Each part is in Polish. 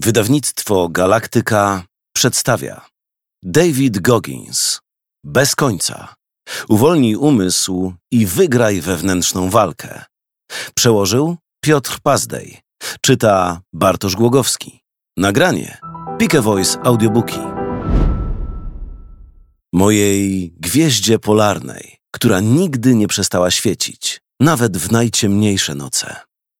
Wydawnictwo Galaktyka przedstawia David Goggins. Bez końca. Uwolnij umysł i wygraj wewnętrzną walkę. Przełożył Piotr Pazdej. Czyta Bartosz Głogowski. Nagranie Pike Voice Audiobooki. Mojej gwieździe polarnej, która nigdy nie przestała świecić, nawet w najciemniejsze noce.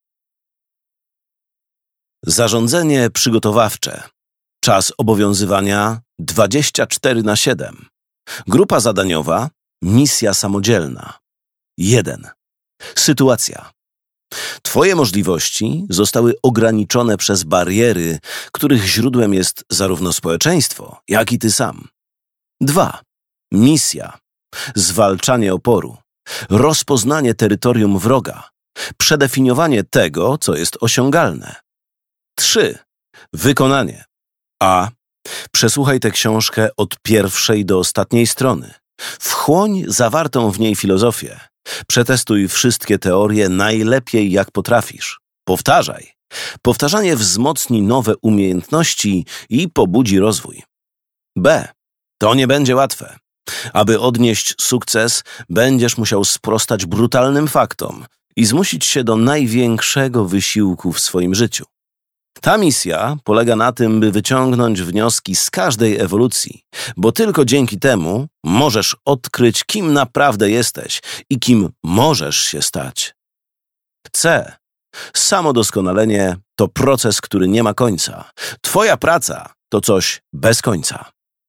Zarządzenie przygotowawcze. Czas obowiązywania 24/7. Grupa zadaniowa. Misja samodzielna. 1. Sytuacja. Twoje możliwości zostały ograniczone przez bariery, których źródłem jest zarówno społeczeństwo, jak i ty sam. 2. Misja. Zwalczanie oporu. Rozpoznanie terytorium wroga. Przedefiniowanie tego, co jest osiągalne. 3. Wykonanie. A. Przesłuchaj tę książkę od pierwszej do ostatniej strony. Wchłoń zawartą w niej filozofię. Przetestuj wszystkie teorie najlepiej jak potrafisz. Powtarzaj. Powtarzanie wzmocni nowe umiejętności i pobudzi rozwój. B. To nie będzie łatwe. Aby odnieść sukces, będziesz musiał sprostać brutalnym faktom i zmusić się do największego wysiłku w swoim życiu. Ta misja polega na tym, by wyciągnąć wnioski z każdej ewolucji, bo tylko dzięki temu możesz odkryć, kim naprawdę jesteś i kim możesz się stać. C. Samodoskonalenie to proces, który nie ma końca. Twoja praca to coś bez końca.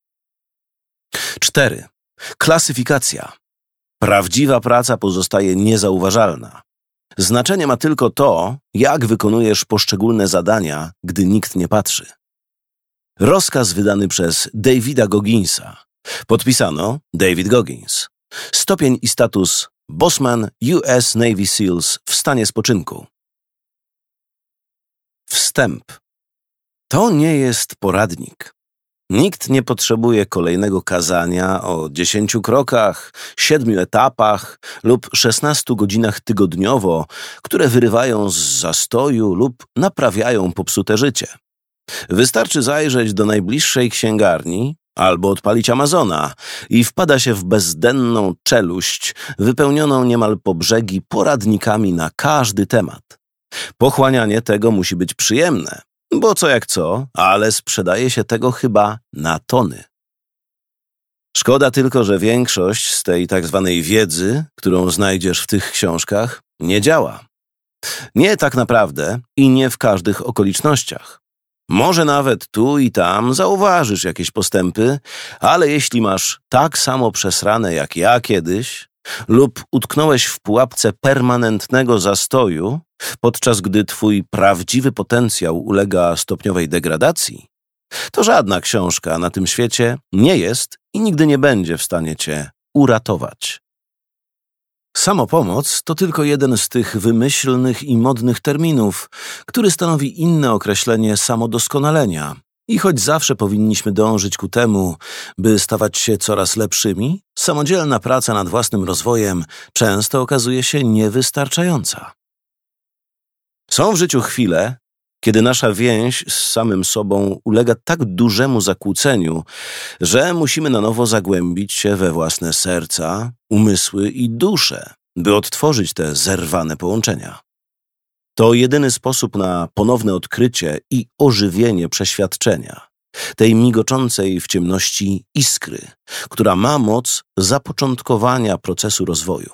4. Klasyfikacja. Prawdziwa praca pozostaje niezauważalna. Znaczenie ma tylko to, jak wykonujesz poszczególne zadania, gdy nikt nie patrzy. Rozkaz wydany przez Davida Gogginsa. Podpisano David Goggins. Stopień i status Bossman US Navy SEALs w stanie spoczynku. Wstęp. To nie jest poradnik. Nikt nie potrzebuje kolejnego kazania o 10 krokach, 7 etapach lub 16 godzinach tygodniowo, które wyrywają z zastoju lub naprawiają popsute życie. Wystarczy zajrzeć do najbliższej księgarni albo odpalić Amazona i wpada się w bezdenną czeluść wypełnioną niemal po brzegi poradnikami na każdy temat. Pochłanianie tego musi być przyjemne. Bo co jak co, ale sprzedaje się tego chyba na tony. Szkoda tylko, że większość z tej tak zwanej wiedzy, którą znajdziesz w tych książkach, nie działa. Nie tak naprawdę i nie w każdych okolicznościach. Może nawet tu i tam zauważysz jakieś postępy, ale jeśli masz tak samo przesrane jak ja kiedyś lub utknąłeś w pułapce permanentnego zastoju, podczas gdy twój prawdziwy potencjał ulega stopniowej degradacji, to żadna książka na tym świecie nie jest i nigdy nie będzie w stanie cię uratować. Samopomoc to tylko jeden z tych wymyślnych i modnych terminów, który stanowi inne określenie samodoskonalenia. I choć zawsze powinniśmy dążyć ku temu, by stawać się coraz lepszymi, samodzielna praca nad własnym rozwojem często okazuje się niewystarczająca. Są w życiu chwile, kiedy nasza więź z samym sobą ulega tak dużemu zakłóceniu, że musimy na nowo zagłębić się we własne serca, umysły i dusze, by odtworzyć te zerwane połączenia. To jedyny sposób na ponowne odkrycie i ożywienie przeświadczenia, tej migoczącej w ciemności iskry, która ma moc zapoczątkowania procesu rozwoju.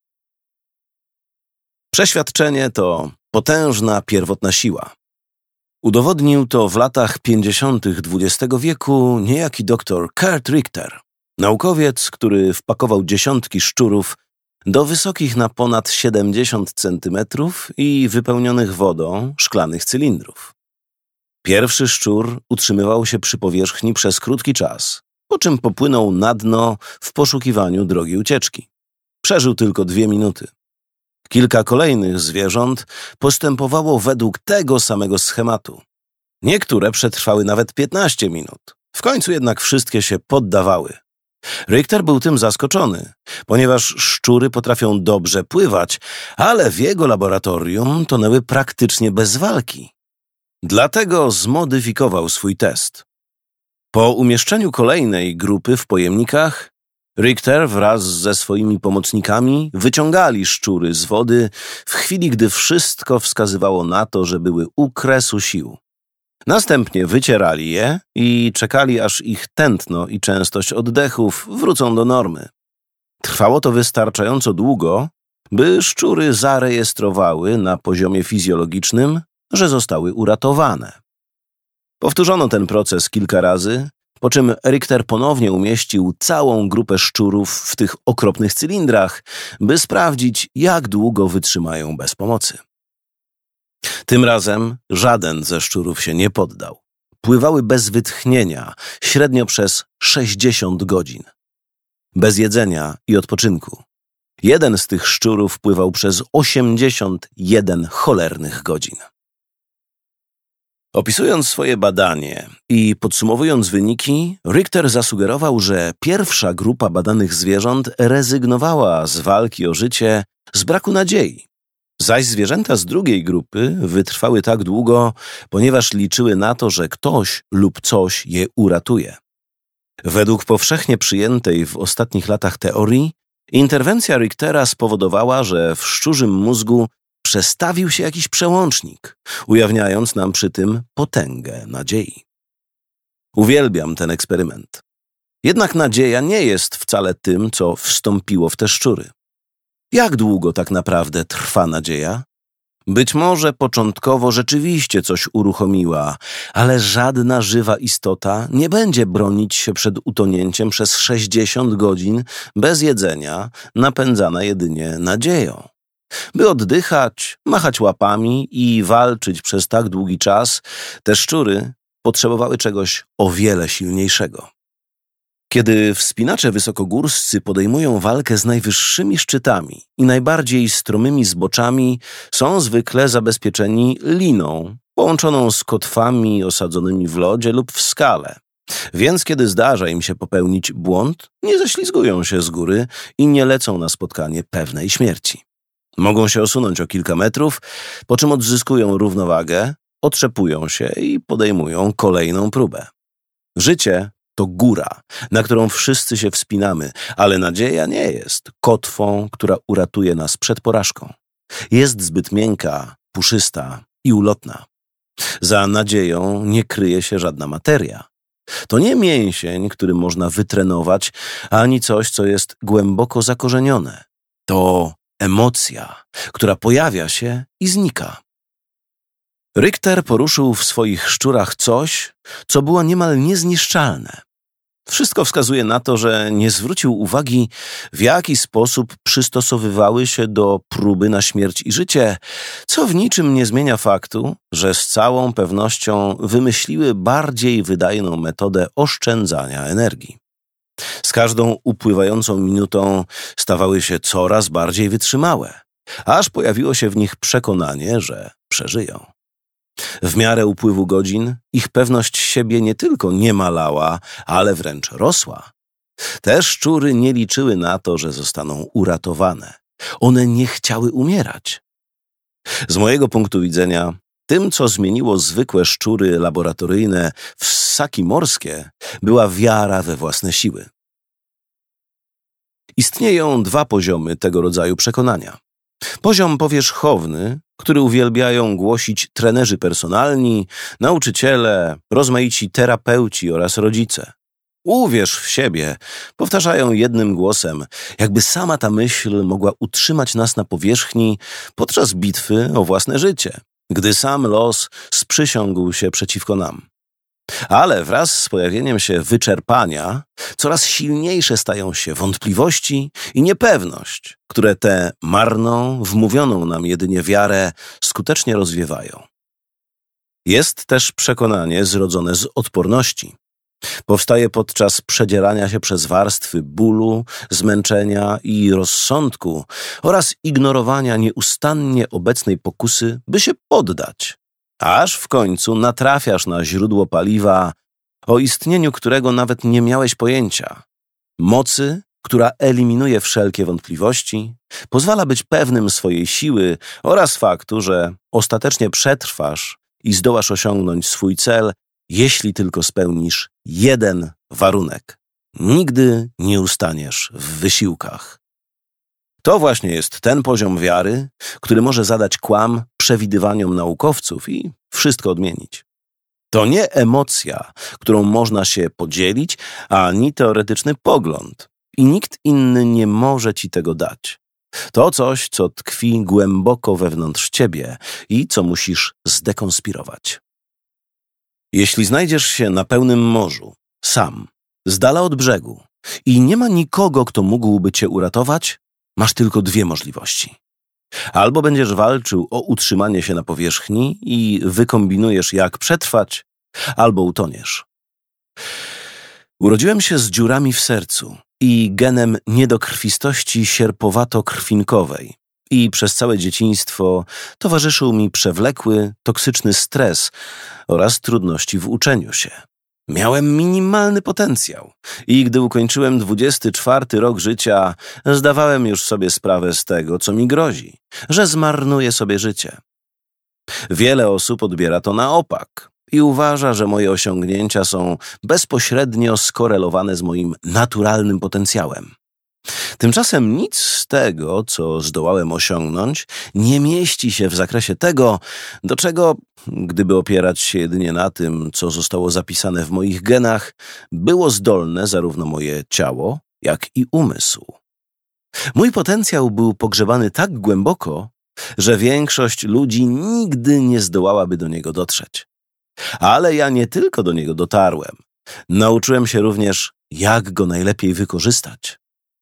Przeświadczenie to potężna pierwotna siła. Udowodnił to w latach 50. XX wieku niejaki dr Kurt Richter, naukowiec, który wpakował dziesiątki szczurów do wysokich na ponad 70 centymetrów i wypełnionych wodą szklanych cylindrów. Pierwszy szczur utrzymywał się przy powierzchni przez krótki czas, po czym popłynął na dno w poszukiwaniu drogi ucieczki. Przeżył tylko 2 minuty. Kilka kolejnych zwierząt postępowało według tego samego schematu. Niektóre przetrwały nawet 15 minut. W końcu jednak wszystkie się poddawały. Richter był tym zaskoczony, ponieważ szczury potrafią dobrze pływać, ale w jego laboratorium tonęły praktycznie bez walki. Dlatego zmodyfikował swój test. Po umieszczeniu kolejnej grupy w pojemnikach, Richter wraz ze swoimi pomocnikami wyciągali szczury z wody w chwili, gdy wszystko wskazywało na to, że były u kresu sił. Następnie wycierali je i czekali, aż ich tętno i częstość oddechów wrócą do normy. Trwało to wystarczająco długo, by szczury zarejestrowały na poziomie fizjologicznym, że zostały uratowane. Powtórzono ten proces kilka razy, po czym Richter ponownie umieścił całą grupę szczurów w tych okropnych cylindrach, by sprawdzić, jak długo wytrzymają bez pomocy. Tym razem żaden ze szczurów się nie poddał. Pływały bez wytchnienia, średnio przez 60 godzin. Bez jedzenia i odpoczynku. Jeden z tych szczurów pływał przez 81 cholernych godzin. Opisując swoje badanie i podsumowując wyniki, Richter zasugerował, że pierwsza grupa badanych zwierząt rezygnowała z walki o życie z braku nadziei, zaś zwierzęta z drugiej grupy wytrwały tak długo, ponieważ liczyły na to, że ktoś lub coś je uratuje. Według powszechnie przyjętej w ostatnich latach teorii, interwencja Richtera spowodowała, że w szczurzym mózgu przestawił się jakiś przełącznik, ujawniając nam przy tym potęgę nadziei. Uwielbiam ten eksperyment. Jednak nadzieja nie jest wcale tym, co wstąpiło w te szczury. Jak długo tak naprawdę trwa nadzieja? Być może początkowo rzeczywiście coś uruchomiła, ale żadna żywa istota nie będzie bronić się przed utonięciem przez 60 godzin bez jedzenia, napędzana jedynie nadzieją. By oddychać, machać łapami i walczyć przez tak długi czas, te szczury potrzebowały czegoś o wiele silniejszego. Kiedy wspinacze wysokogórscy podejmują walkę z najwyższymi szczytami i najbardziej stromymi zboczami, są zwykle zabezpieczeni liną, połączoną z kotwami osadzonymi w lodzie lub w skale. Więc kiedy zdarza im się popełnić błąd, nie ześlizgują się z góry i nie lecą na spotkanie pewnej śmierci. Mogą się osunąć o kilka metrów, po czym odzyskują równowagę, otrzepują się i podejmują kolejną próbę. Życie to góra, na którą wszyscy się wspinamy, ale nadzieja nie jest kotwą, która uratuje nas przed porażką. Jest zbyt miękka, puszysta i ulotna. Za nadzieją nie kryje się żadna materia. To nie mięsień, który można wytrenować, ani coś, co jest głęboko zakorzenione. To emocja, która pojawia się i znika. Richter poruszył w swoich szczurach coś, co było niemal niezniszczalne. Wszystko wskazuje na to, że nie zwrócił uwagi, w jaki sposób przystosowywały się do próby na śmierć i życie, co w niczym nie zmienia faktu, że z całą pewnością wymyśliły bardziej wydajną metodę oszczędzania energii. Z każdą upływającą minutą stawały się coraz bardziej wytrzymałe, aż pojawiło się w nich przekonanie, że przeżyją. W miarę upływu godzin ich pewność siebie nie tylko nie malała, ale wręcz rosła. Te szczury nie liczyły na to, że zostaną uratowane. One nie chciały umierać. Z mojego punktu widzenia, tym, co zmieniło zwykłe szczury laboratoryjne w ssaki morskie, była wiara we własne siły. Istnieją dwa poziomy tego rodzaju przekonania. Poziom powierzchowny, który uwielbiają głosić trenerzy personalni, nauczyciele, rozmaici terapeuci oraz rodzice. Uwierz w siebie, powtarzają jednym głosem, jakby sama ta myśl mogła utrzymać nas na powierzchni podczas bitwy o własne życie, gdy sam los sprzysiągł się przeciwko nam. Ale wraz z pojawieniem się wyczerpania coraz silniejsze stają się wątpliwości i niepewność, które tę marną, wmówioną nam jedynie wiarę skutecznie rozwiewają. Jest też przekonanie zrodzone z odporności. Powstaje podczas przedzierania się przez warstwy bólu, zmęczenia i rozsądku oraz ignorowania nieustannie obecnej pokusy, by się poddać. Aż w końcu natrafiasz na źródło paliwa, o istnieniu którego nawet nie miałeś pojęcia. Mocy, która eliminuje wszelkie wątpliwości, pozwala być pewnym swojej siły oraz faktu, że ostatecznie przetrwasz i zdołasz osiągnąć swój cel, jeśli tylko spełnisz jeden warunek. Nigdy nie ustaniesz w wysiłkach. To właśnie jest ten poziom wiary, który może zadać kłam przewidywaniom naukowców i wszystko odmienić. To nie emocja, którą można się podzielić, ani teoretyczny pogląd. I nikt inny nie może ci tego dać. To coś, co tkwi głęboko wewnątrz ciebie i co musisz zdekonspirować. Jeśli znajdziesz się na pełnym morzu, sam, z dala od brzegu i nie ma nikogo, kto mógłby cię uratować, masz tylko dwie możliwości. Albo będziesz walczył o utrzymanie się na powierzchni i wykombinujesz, jak przetrwać, albo utoniesz. Urodziłem się z dziurami w sercu i genem niedokrwistości sierpowato-krwinkowej i przez całe dzieciństwo towarzyszył mi przewlekły, toksyczny stres oraz trudności w uczeniu się. Miałem minimalny potencjał i gdy ukończyłem 24 rok życia, zdawałem już sobie sprawę z tego, co mi grozi, że zmarnuję sobie życie. Wiele osób odbiera to na opak i uważa, że moje osiągnięcia są bezpośrednio skorelowane z moim naturalnym potencjałem. Tymczasem nic z tego, co zdołałem osiągnąć, nie mieści się w zakresie tego, do czego, gdyby opierać się jedynie na tym, co zostało zapisane w moich genach, było zdolne zarówno moje ciało, jak i umysł. Mój potencjał był pogrzebany tak głęboko, że większość ludzi nigdy nie zdołałaby do niego dotrzeć. Ale ja nie tylko do niego dotarłem. Nauczyłem się również, jak go najlepiej wykorzystać.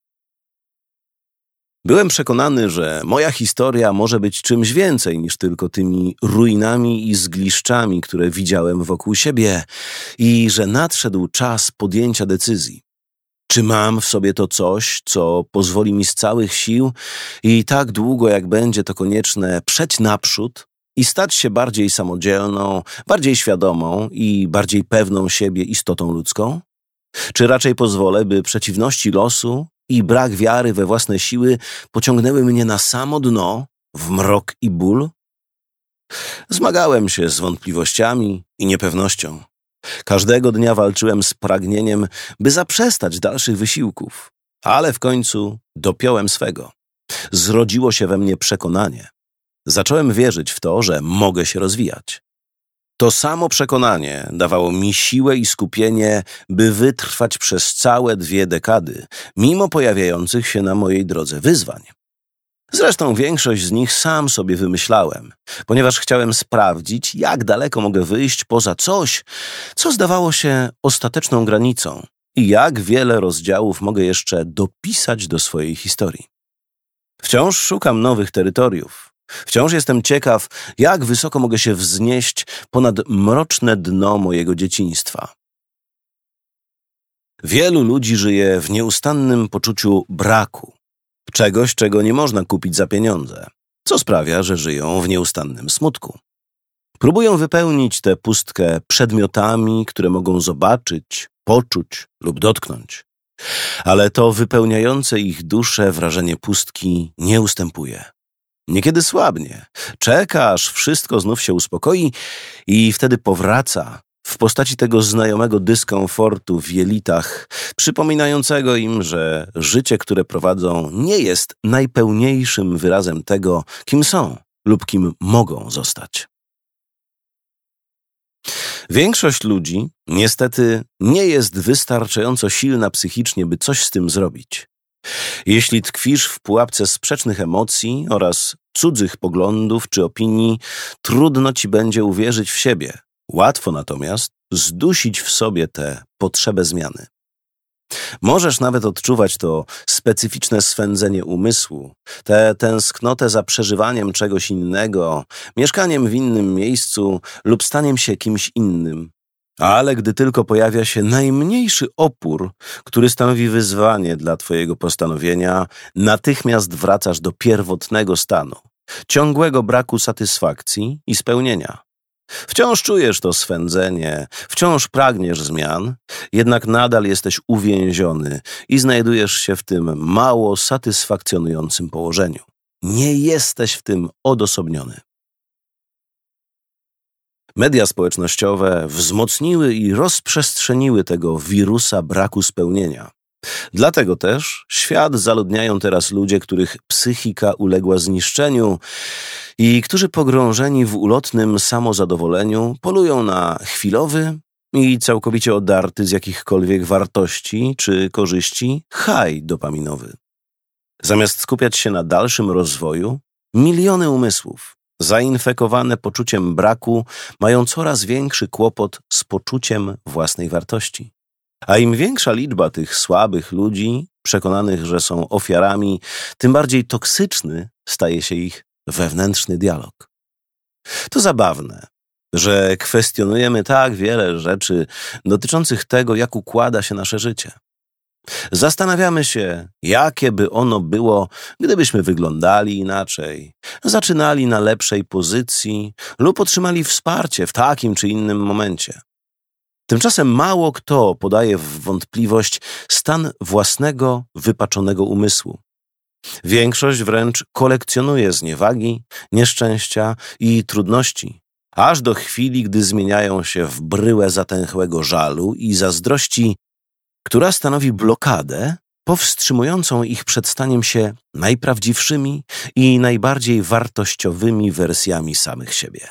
Byłem przekonany, że moja historia może być czymś więcej niż tylko tymi ruinami i zgliszczami, które widziałem wokół siebie i że nadszedł czas podjęcia decyzji. Czy mam w sobie to coś, co pozwoli mi z całych sił i tak długo, jak będzie to konieczne, przeć naprzód i stać się bardziej samodzielną, bardziej świadomą i bardziej pewną siebie istotą ludzką? Czy raczej pozwolę, by przeciwności losu i brak wiary we własne siły pociągnęły mnie na samo dno, w mrok i ból? Zmagałem się z wątpliwościami i niepewnością. Każdego dnia walczyłem z pragnieniem, by zaprzestać dalszych wysiłków, ale w końcu dopiąłem swego. Zrodziło się we mnie przekonanie. Zacząłem wierzyć w to, że mogę się rozwijać. To samo przekonanie dawało mi siłę i skupienie, by wytrwać przez całe 2 dekady, mimo pojawiających się na mojej drodze wyzwań. Zresztą większość z nich sam sobie wymyślałem, ponieważ chciałem sprawdzić, jak daleko mogę wyjść poza coś, co zdawało się ostateczną granicą i jak wiele rozdziałów mogę jeszcze dopisać do swojej historii. Wciąż szukam nowych terytoriów. Wciąż jestem ciekaw, jak wysoko mogę się wznieść ponad mroczne dno mojego dzieciństwa. Wielu ludzi żyje w nieustannym poczuciu braku, czegoś, czego nie można kupić za pieniądze, co sprawia, że żyją w nieustannym smutku. Próbują wypełnić tę pustkę przedmiotami, które mogą zobaczyć, poczuć lub dotknąć. Ale to wypełniające ich duszę wrażenie pustki nie ustępuje. Niekiedy słabnie, czeka, aż wszystko znów się uspokoi i wtedy powraca w postaci tego znajomego dyskomfortu w jelitach, przypominającego im, że życie, które prowadzą, nie jest najpełniejszym wyrazem tego, kim są lub kim mogą zostać. Większość ludzi, niestety, nie jest wystarczająco silna psychicznie, by coś z tym zrobić. Jeśli tkwisz w pułapce sprzecznych emocji oraz cudzych poglądów czy opinii, trudno ci będzie uwierzyć w siebie. Łatwo natomiast zdusić w sobie tę potrzebę zmiany. Możesz nawet odczuwać to specyficzne swędzenie umysłu, tę tęsknotę za przeżywaniem czegoś innego, mieszkaniem w innym miejscu lub staniem się kimś innym. Ale gdy tylko pojawia się najmniejszy opór, który stanowi wyzwanie dla twojego postanowienia, natychmiast wracasz do pierwotnego stanu, ciągłego braku satysfakcji i spełnienia. Wciąż czujesz to swędzenie, wciąż pragniesz zmian, jednak nadal jesteś uwięziony i znajdujesz się w tym mało satysfakcjonującym położeniu. Nie jesteś w tym odosobniony. Media społecznościowe wzmocniły i rozprzestrzeniły tego wirusa braku spełnienia. Dlatego też świat zaludniają teraz ludzie, których psychika uległa zniszczeniu i którzy pogrążeni w ulotnym samozadowoleniu polują na chwilowy i całkowicie odarty z jakichkolwiek wartości czy korzyści haj dopaminowy. Zamiast skupiać się na dalszym rozwoju, miliony umysłów, zainfekowane poczuciem braku, mają coraz większy kłopot z poczuciem własnej wartości. A im większa liczba tych słabych ludzi, przekonanych, że są ofiarami, tym bardziej toksyczny staje się ich wewnętrzny dialog. To zabawne, że kwestionujemy tak wiele rzeczy dotyczących tego, jak układa się nasze życie. Zastanawiamy się, jakie by ono było, gdybyśmy wyglądali inaczej, zaczynali na lepszej pozycji lub otrzymali wsparcie w takim czy innym momencie. Tymczasem mało kto podaje w wątpliwość stan własnego, wypaczonego umysłu. Większość wręcz kolekcjonuje zniewagi, nieszczęścia i trudności, aż do chwili, gdy zmieniają się w bryłę zatęchłego żalu i zazdrości, która stanowi blokadę powstrzymującą ich przed staniem się najprawdziwszymi i najbardziej wartościowymi wersjami samych siebie.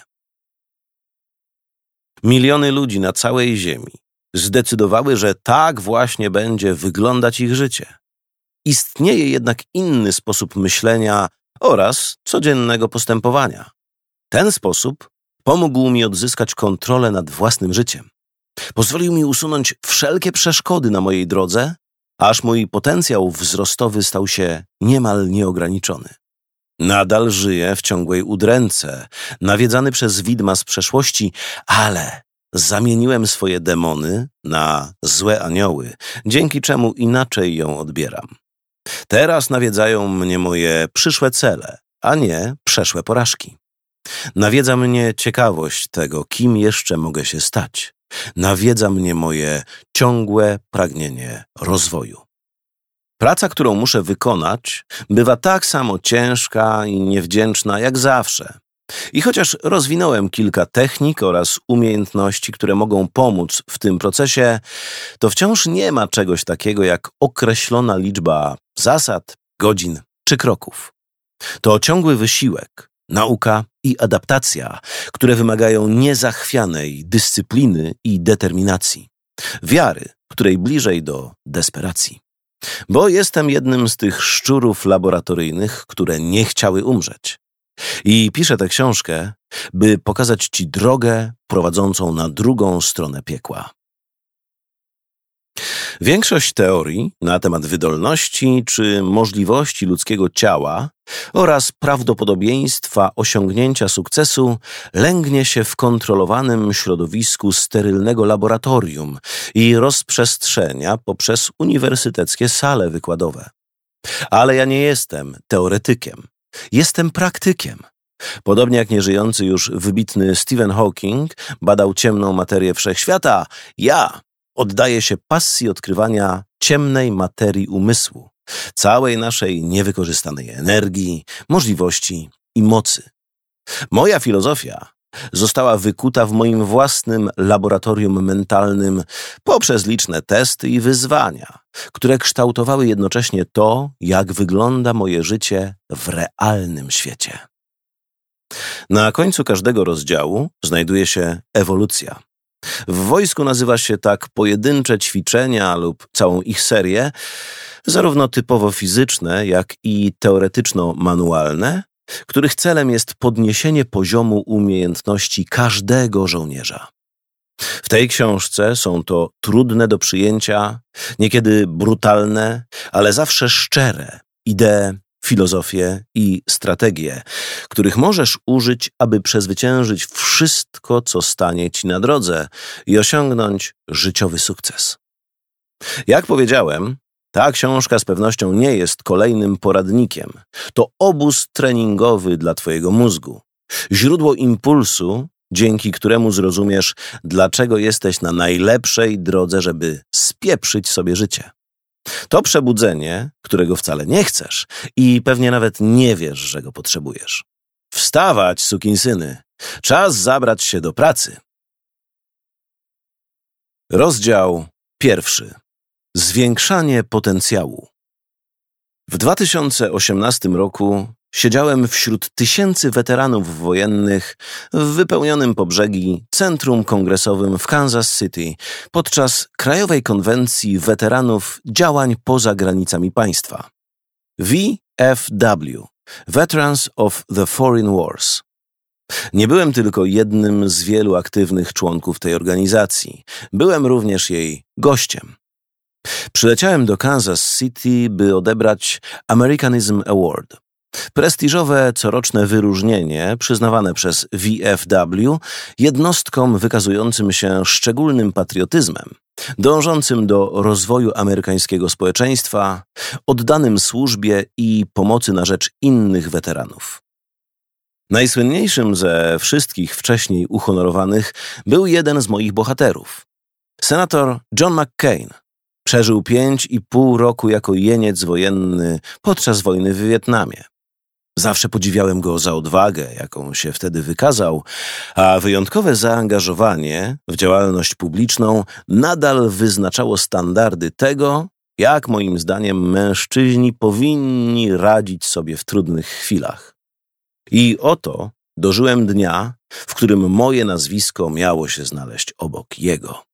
Miliony ludzi na całej Ziemi zdecydowały, że tak właśnie będzie wyglądać ich życie. Istnieje jednak inny sposób myślenia oraz codziennego postępowania. Ten sposób pomógł mi odzyskać kontrolę nad własnym życiem. Pozwolił mi usunąć wszelkie przeszkody na mojej drodze, aż mój potencjał wzrostowy stał się niemal nieograniczony. Nadal żyję w ciągłej udręce, nawiedzany przez widma z przeszłości, ale zamieniłem swoje demony na złe anioły, dzięki czemu inaczej ją odbieram. Teraz nawiedzają mnie moje przyszłe cele, a nie przeszłe porażki. Nawiedza mnie ciekawość tego, kim jeszcze mogę się stać. Nawiedza mnie moje ciągłe pragnienie rozwoju. Praca, którą muszę wykonać, bywa tak samo ciężka i niewdzięczna jak zawsze. I chociaż rozwinąłem kilka technik oraz umiejętności, które mogą pomóc w tym procesie, to wciąż nie ma czegoś takiego jak określona liczba zasad, godzin czy kroków. To ciągły wysiłek, nauka i adaptacja, które wymagają niezachwianej dyscypliny i determinacji. Wiary, której bliżej do desperacji. Bo jestem jednym z tych szczurów laboratoryjnych, które nie chciały umrzeć. I piszę tę książkę, by pokazać Ci drogę prowadzącą na drugą stronę piekła. Większość teorii na temat wydolności czy możliwości ludzkiego ciała oraz prawdopodobieństwa osiągnięcia sukcesu lęgnie się w kontrolowanym środowisku sterylnego laboratorium i rozprzestrzenia poprzez uniwersyteckie sale wykładowe. Ale ja nie jestem teoretykiem. Jestem praktykiem. Podobnie jak nieżyjący już wybitny Stephen Hawking badał ciemną materię wszechświata, ja oddaję się pasji odkrywania ciemnej materii umysłu, całej naszej niewykorzystanej energii, możliwości i mocy. Moja filozofia została wykuta w moim własnym laboratorium mentalnym poprzez liczne testy i wyzwania, które kształtowały jednocześnie to, jak wygląda moje życie w realnym świecie. Na końcu każdego rozdziału znajduje się ewolucja. W wojsku nazywa się tak pojedyncze ćwiczenia lub całą ich serię, zarówno typowo fizyczne, jak i teoretyczno-manualne, których celem jest podniesienie poziomu umiejętności każdego żołnierza. W tej książce są to trudne do przyjęcia, niekiedy brutalne, ale zawsze szczere idee, filozofie i strategie, których możesz użyć, aby przezwyciężyć wszystko, co stanie Ci na drodze i osiągnąć życiowy sukces. Jak powiedziałem, ta książka z pewnością nie jest kolejnym poradnikiem. To obóz treningowy dla Twojego mózgu. Źródło impulsu, dzięki któremu zrozumiesz, dlaczego jesteś na najlepszej drodze, żeby spieprzyć sobie życie. To przebudzenie, którego wcale nie chcesz i pewnie nawet nie wiesz, że go potrzebujesz. Wstawać, sukinsyny! Czas zabrać się do pracy. Rozdział 1. Zwiększanie potencjału. W 2018 roku siedziałem wśród tysięcy weteranów wojennych w wypełnionym po brzegi Centrum Kongresowym w Kansas City podczas Krajowej Konwencji Weteranów Działań poza granicami państwa. VFW – Veterans of the Foreign Wars. Nie byłem tylko jednym z wielu aktywnych członków tej organizacji. Byłem również jej gościem. Przyleciałem do Kansas City, by odebrać Americanism Award. Prestiżowe coroczne wyróżnienie przyznawane przez VFW jednostkom wykazującym się szczególnym patriotyzmem, dążącym do rozwoju amerykańskiego społeczeństwa, oddanym służbie i pomocy na rzecz innych weteranów. Najsłynniejszym ze wszystkich wcześniej uhonorowanych był jeden z moich bohaterów. Senator John McCain. Przeżył 5,5 roku jako jeniec wojenny podczas wojny w Wietnamie. Zawsze podziwiałem go za odwagę, jaką się wtedy wykazał, a wyjątkowe zaangażowanie w działalność publiczną nadal wyznaczało standardy tego, jak moim zdaniem mężczyźni powinni radzić sobie w trudnych chwilach. I oto dożyłem dnia, w którym moje nazwisko miało się znaleźć obok jego.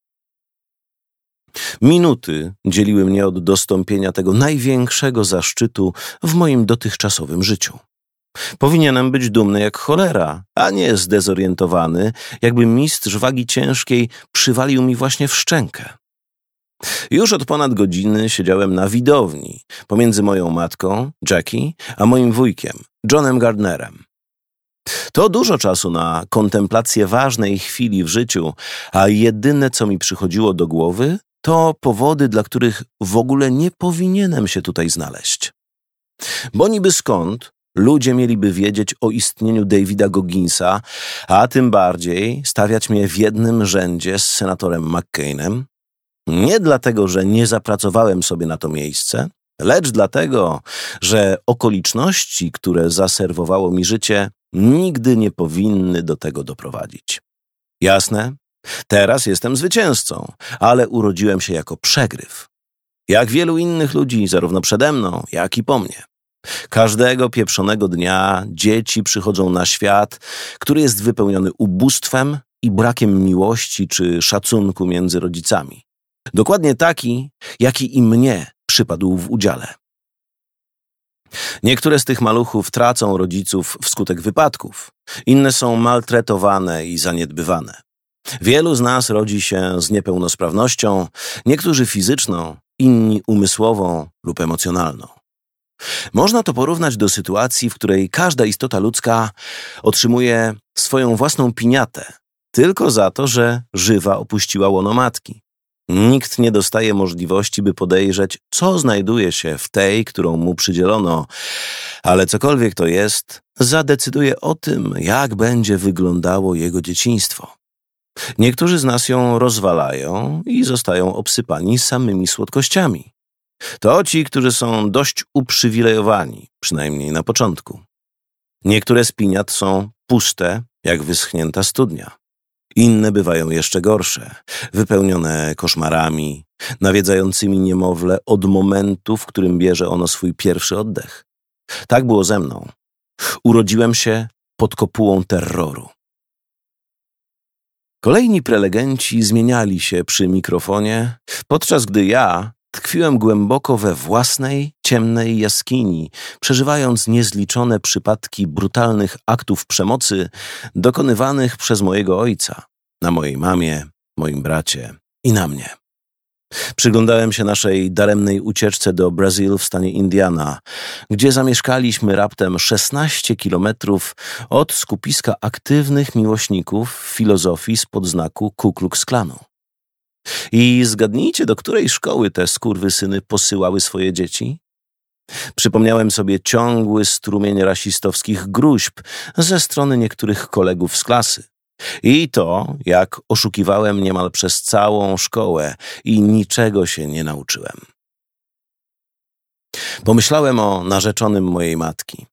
Minuty dzieliły mnie od dostąpienia tego największego zaszczytu w moim dotychczasowym życiu. Powinienem być dumny jak cholera, a nie zdezorientowany, jakby mistrz wagi ciężkiej przywalił mi właśnie w szczękę. Już od ponad godziny siedziałem na widowni pomiędzy moją matką, Jackie, a moim wujkiem, Johnem Gardnerem. To dużo czasu na kontemplację ważnej chwili w życiu, a jedyne, co mi przychodziło do głowy, to powody, dla których w ogóle nie powinienem się tutaj znaleźć. Bo niby skąd ludzie mieliby wiedzieć o istnieniu Davida Gogginsa, a tym bardziej stawiać mnie w jednym rzędzie z senatorem McCainem? Nie dlatego, że nie zapracowałem sobie na to miejsce, lecz dlatego, że okoliczności, które zaserwowało mi życie, nigdy nie powinny do tego doprowadzić. Jasne? Teraz jestem zwycięzcą, ale urodziłem się jako przegryw. Jak wielu innych ludzi, zarówno przede mną, jak i po mnie. Każdego pieprzonego dnia dzieci przychodzą na świat, który jest wypełniony ubóstwem i brakiem miłości czy szacunku między rodzicami. Dokładnie taki, jaki i mnie przypadł w udziale. Niektóre z tych maluchów tracą rodziców wskutek wypadków, inne są maltretowane i zaniedbywane. Wielu z nas rodzi się z niepełnosprawnością, niektórzy fizyczną, inni umysłową lub emocjonalną. Można to porównać do sytuacji, w której każda istota ludzka otrzymuje swoją własną piniatę, tylko za to, że żywa opuściła łono matki. Nikt nie dostaje możliwości, by podejrzeć, co znajduje się w tej, którą mu przydzielono, ale cokolwiek to jest, zadecyduje o tym, jak będzie wyglądało jego dzieciństwo. Niektórzy z nas ją rozwalają i zostają obsypani samymi słodkościami. To ci, którzy są dość uprzywilejowani, przynajmniej na początku. Niektóre z piniat są puste, jak wyschnięta studnia. Inne bywają jeszcze gorsze, wypełnione koszmarami, nawiedzającymi niemowlę od momentu, w którym bierze ono swój pierwszy oddech. Tak było ze mną. Urodziłem się pod kopułą terroru. Kolejni prelegenci zmieniali się przy mikrofonie, podczas gdy ja tkwiłem głęboko we własnej, ciemnej jaskini, przeżywając niezliczone przypadki brutalnych aktów przemocy dokonywanych przez mojego ojca, na mojej mamie, moim bracie i na mnie. Przyglądałem się naszej daremnej ucieczce do Brazil w stanie Indiana, gdzie zamieszkaliśmy raptem 16 kilometrów od skupiska aktywnych miłośników filozofii spod znaku Ku Klux Klanu. I zgadnijcie, do której szkoły te skurwysyny posyłały swoje dzieci? Przypomniałem sobie ciągły strumień rasistowskich gróźb ze strony niektórych kolegów z klasy. I to, jak oszukiwałem niemal przez całą szkołę i niczego się nie nauczyłem. Pomyślałem o narzeczonym mojej matki.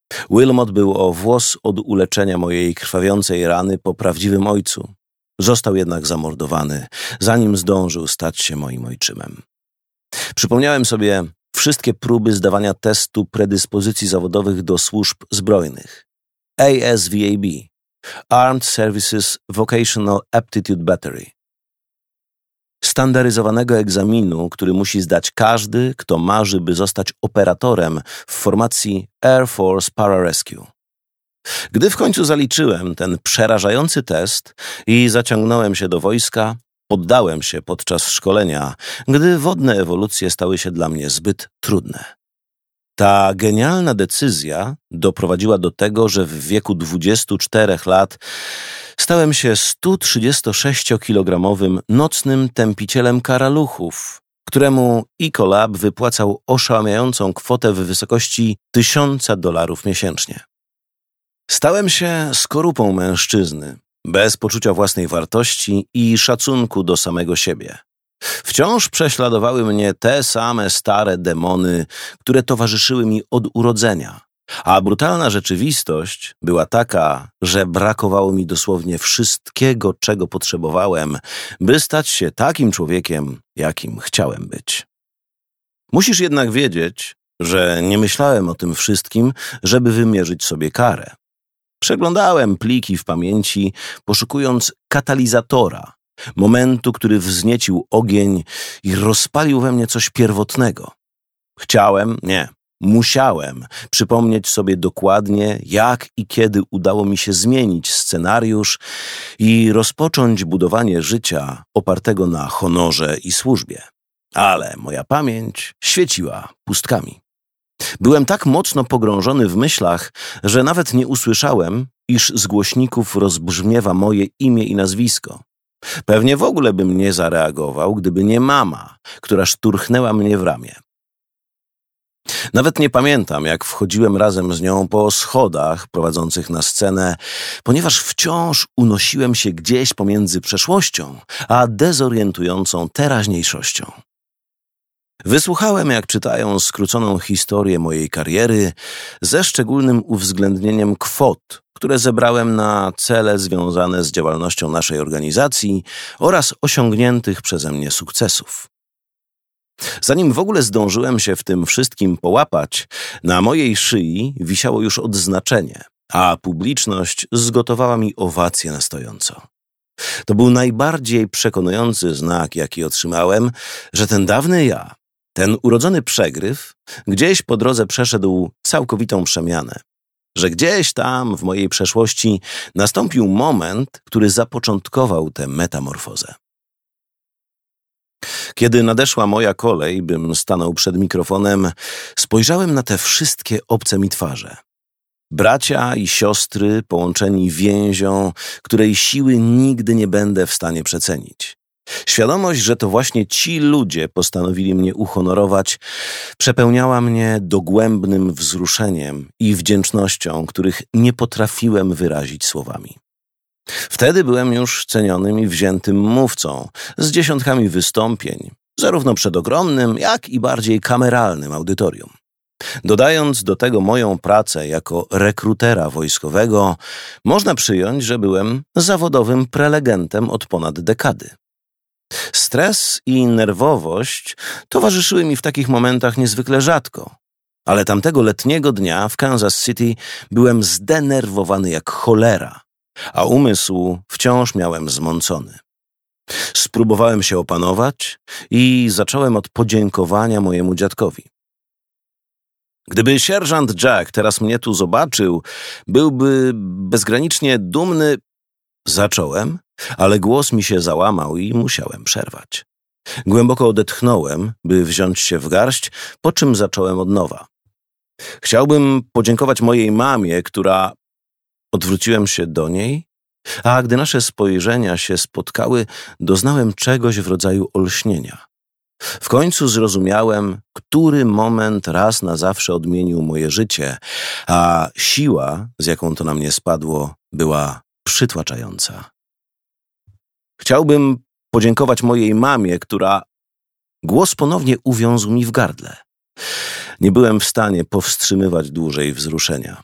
Wilmot był o włos od uleczenia mojej krwawiącej rany po prawdziwym ojcu. Został jednak zamordowany, zanim zdążył stać się moim ojczymem. Przypomniałem sobie wszystkie próby zdawania testu predyspozycji zawodowych do służb zbrojnych. ASVAB, Armed Services Vocational Aptitude Battery. Standaryzowanego egzaminu, który musi zdać każdy, kto marzy, by zostać operatorem w formacji Air Force Pararescue. Gdy w końcu zaliczyłem ten przerażający test i zaciągnąłem się do wojska, poddałem się podczas szkolenia, gdy wodne ewolucje stały się dla mnie zbyt trudne. Ta genialna decyzja doprowadziła do tego, że w wieku 24 lat stałem się 136-kilogramowym nocnym tępicielem karaluchów, któremu Ecolab wypłacał oszałamiającą kwotę w wysokości $1000 miesięcznie. Stałem się skorupą mężczyzny, bez poczucia własnej wartości i szacunku do samego siebie. Wciąż prześladowały mnie te same stare demony, które towarzyszyły mi od urodzenia, a brutalna rzeczywistość była taka, że brakowało mi dosłownie wszystkiego, czego potrzebowałem, by stać się takim człowiekiem, jakim chciałem być. Musisz jednak wiedzieć, że nie myślałem o tym wszystkim, żeby wymierzyć sobie karę. Przeglądałem pliki w pamięci, poszukując katalizatora, momentu, który wzniecił ogień i rozpalił we mnie coś pierwotnego. Musiałem przypomnieć sobie dokładnie, jak i kiedy udało mi się zmienić scenariusz i rozpocząć budowanie życia opartego na honorze i służbie. Ale moja pamięć świeciła pustkami. Byłem tak mocno pogrążony w myślach, że nawet nie usłyszałem, iż z głośników rozbrzmiewa moje imię i nazwisko. Pewnie w ogóle bym nie zareagował, gdyby nie mama, która szturchnęła mnie w ramię. Nawet nie pamiętam, jak wchodziłem razem z nią po schodach prowadzących na scenę, ponieważ wciąż unosiłem się gdzieś pomiędzy przeszłością a dezorientującą teraźniejszością. Wysłuchałem, jak czytają skróconą historię mojej kariery ze szczególnym uwzględnieniem kwot, które zebrałem na cele związane z działalnością naszej organizacji oraz osiągniętych przeze mnie sukcesów. Zanim w ogóle zdążyłem się w tym wszystkim połapać, na mojej szyi wisiało już odznaczenie, a publiczność zgotowała mi owację na stojąco. To był najbardziej przekonujący znak, jaki otrzymałem, że ten dawny ja, ten urodzony przegryw, gdzieś po drodze przeszedł całkowitą przemianę, że gdzieś tam w mojej przeszłości nastąpił moment, który zapoczątkował tę metamorfozę. Kiedy nadeszła moja kolej, bym stanął przed mikrofonem, spojrzałem na te wszystkie obce mi twarze. Bracia i siostry połączeni więzią, której siły nigdy nie będę w stanie przecenić. Świadomość, że to właśnie ci ludzie postanowili mnie uhonorować, przepełniała mnie dogłębnym wzruszeniem i wdzięcznością, których nie potrafiłem wyrazić słowami. Wtedy byłem już cenionym i wziętym mówcą, z dziesiątkami wystąpień, zarówno przed ogromnym, jak i bardziej kameralnym audytorium. Dodając do tego moją pracę jako rekrutera wojskowego, można przyjąć, że byłem zawodowym prelegentem od ponad dekady. Stres i nerwowość towarzyszyły mi w takich momentach niezwykle rzadko, ale tamtego letniego dnia w Kansas City byłem zdenerwowany jak cholera, a umysł wciąż miałem zmącony. Spróbowałem się opanować i zacząłem od podziękowania mojemu dziadkowi. Gdyby sierżant Jack teraz mnie tu zobaczył, byłby bezgranicznie dumny. Zacząłem, ale głos mi się załamał i musiałem przerwać. Głęboko odetchnąłem, by wziąć się w garść, po czym zacząłem od nowa. Chciałbym podziękować mojej mamie, która... Odwróciłem się do niej, a gdy nasze spojrzenia się spotkały, doznałem czegoś w rodzaju olśnienia. W końcu zrozumiałem, który moment raz na zawsze odmienił moje życie, a siła, z jaką to na mnie spadło, była przytłaczająca. Chciałbym podziękować mojej mamie, która... Głos ponownie uwiązł mi w gardle. Nie byłem w stanie powstrzymywać dłużej wzruszenia.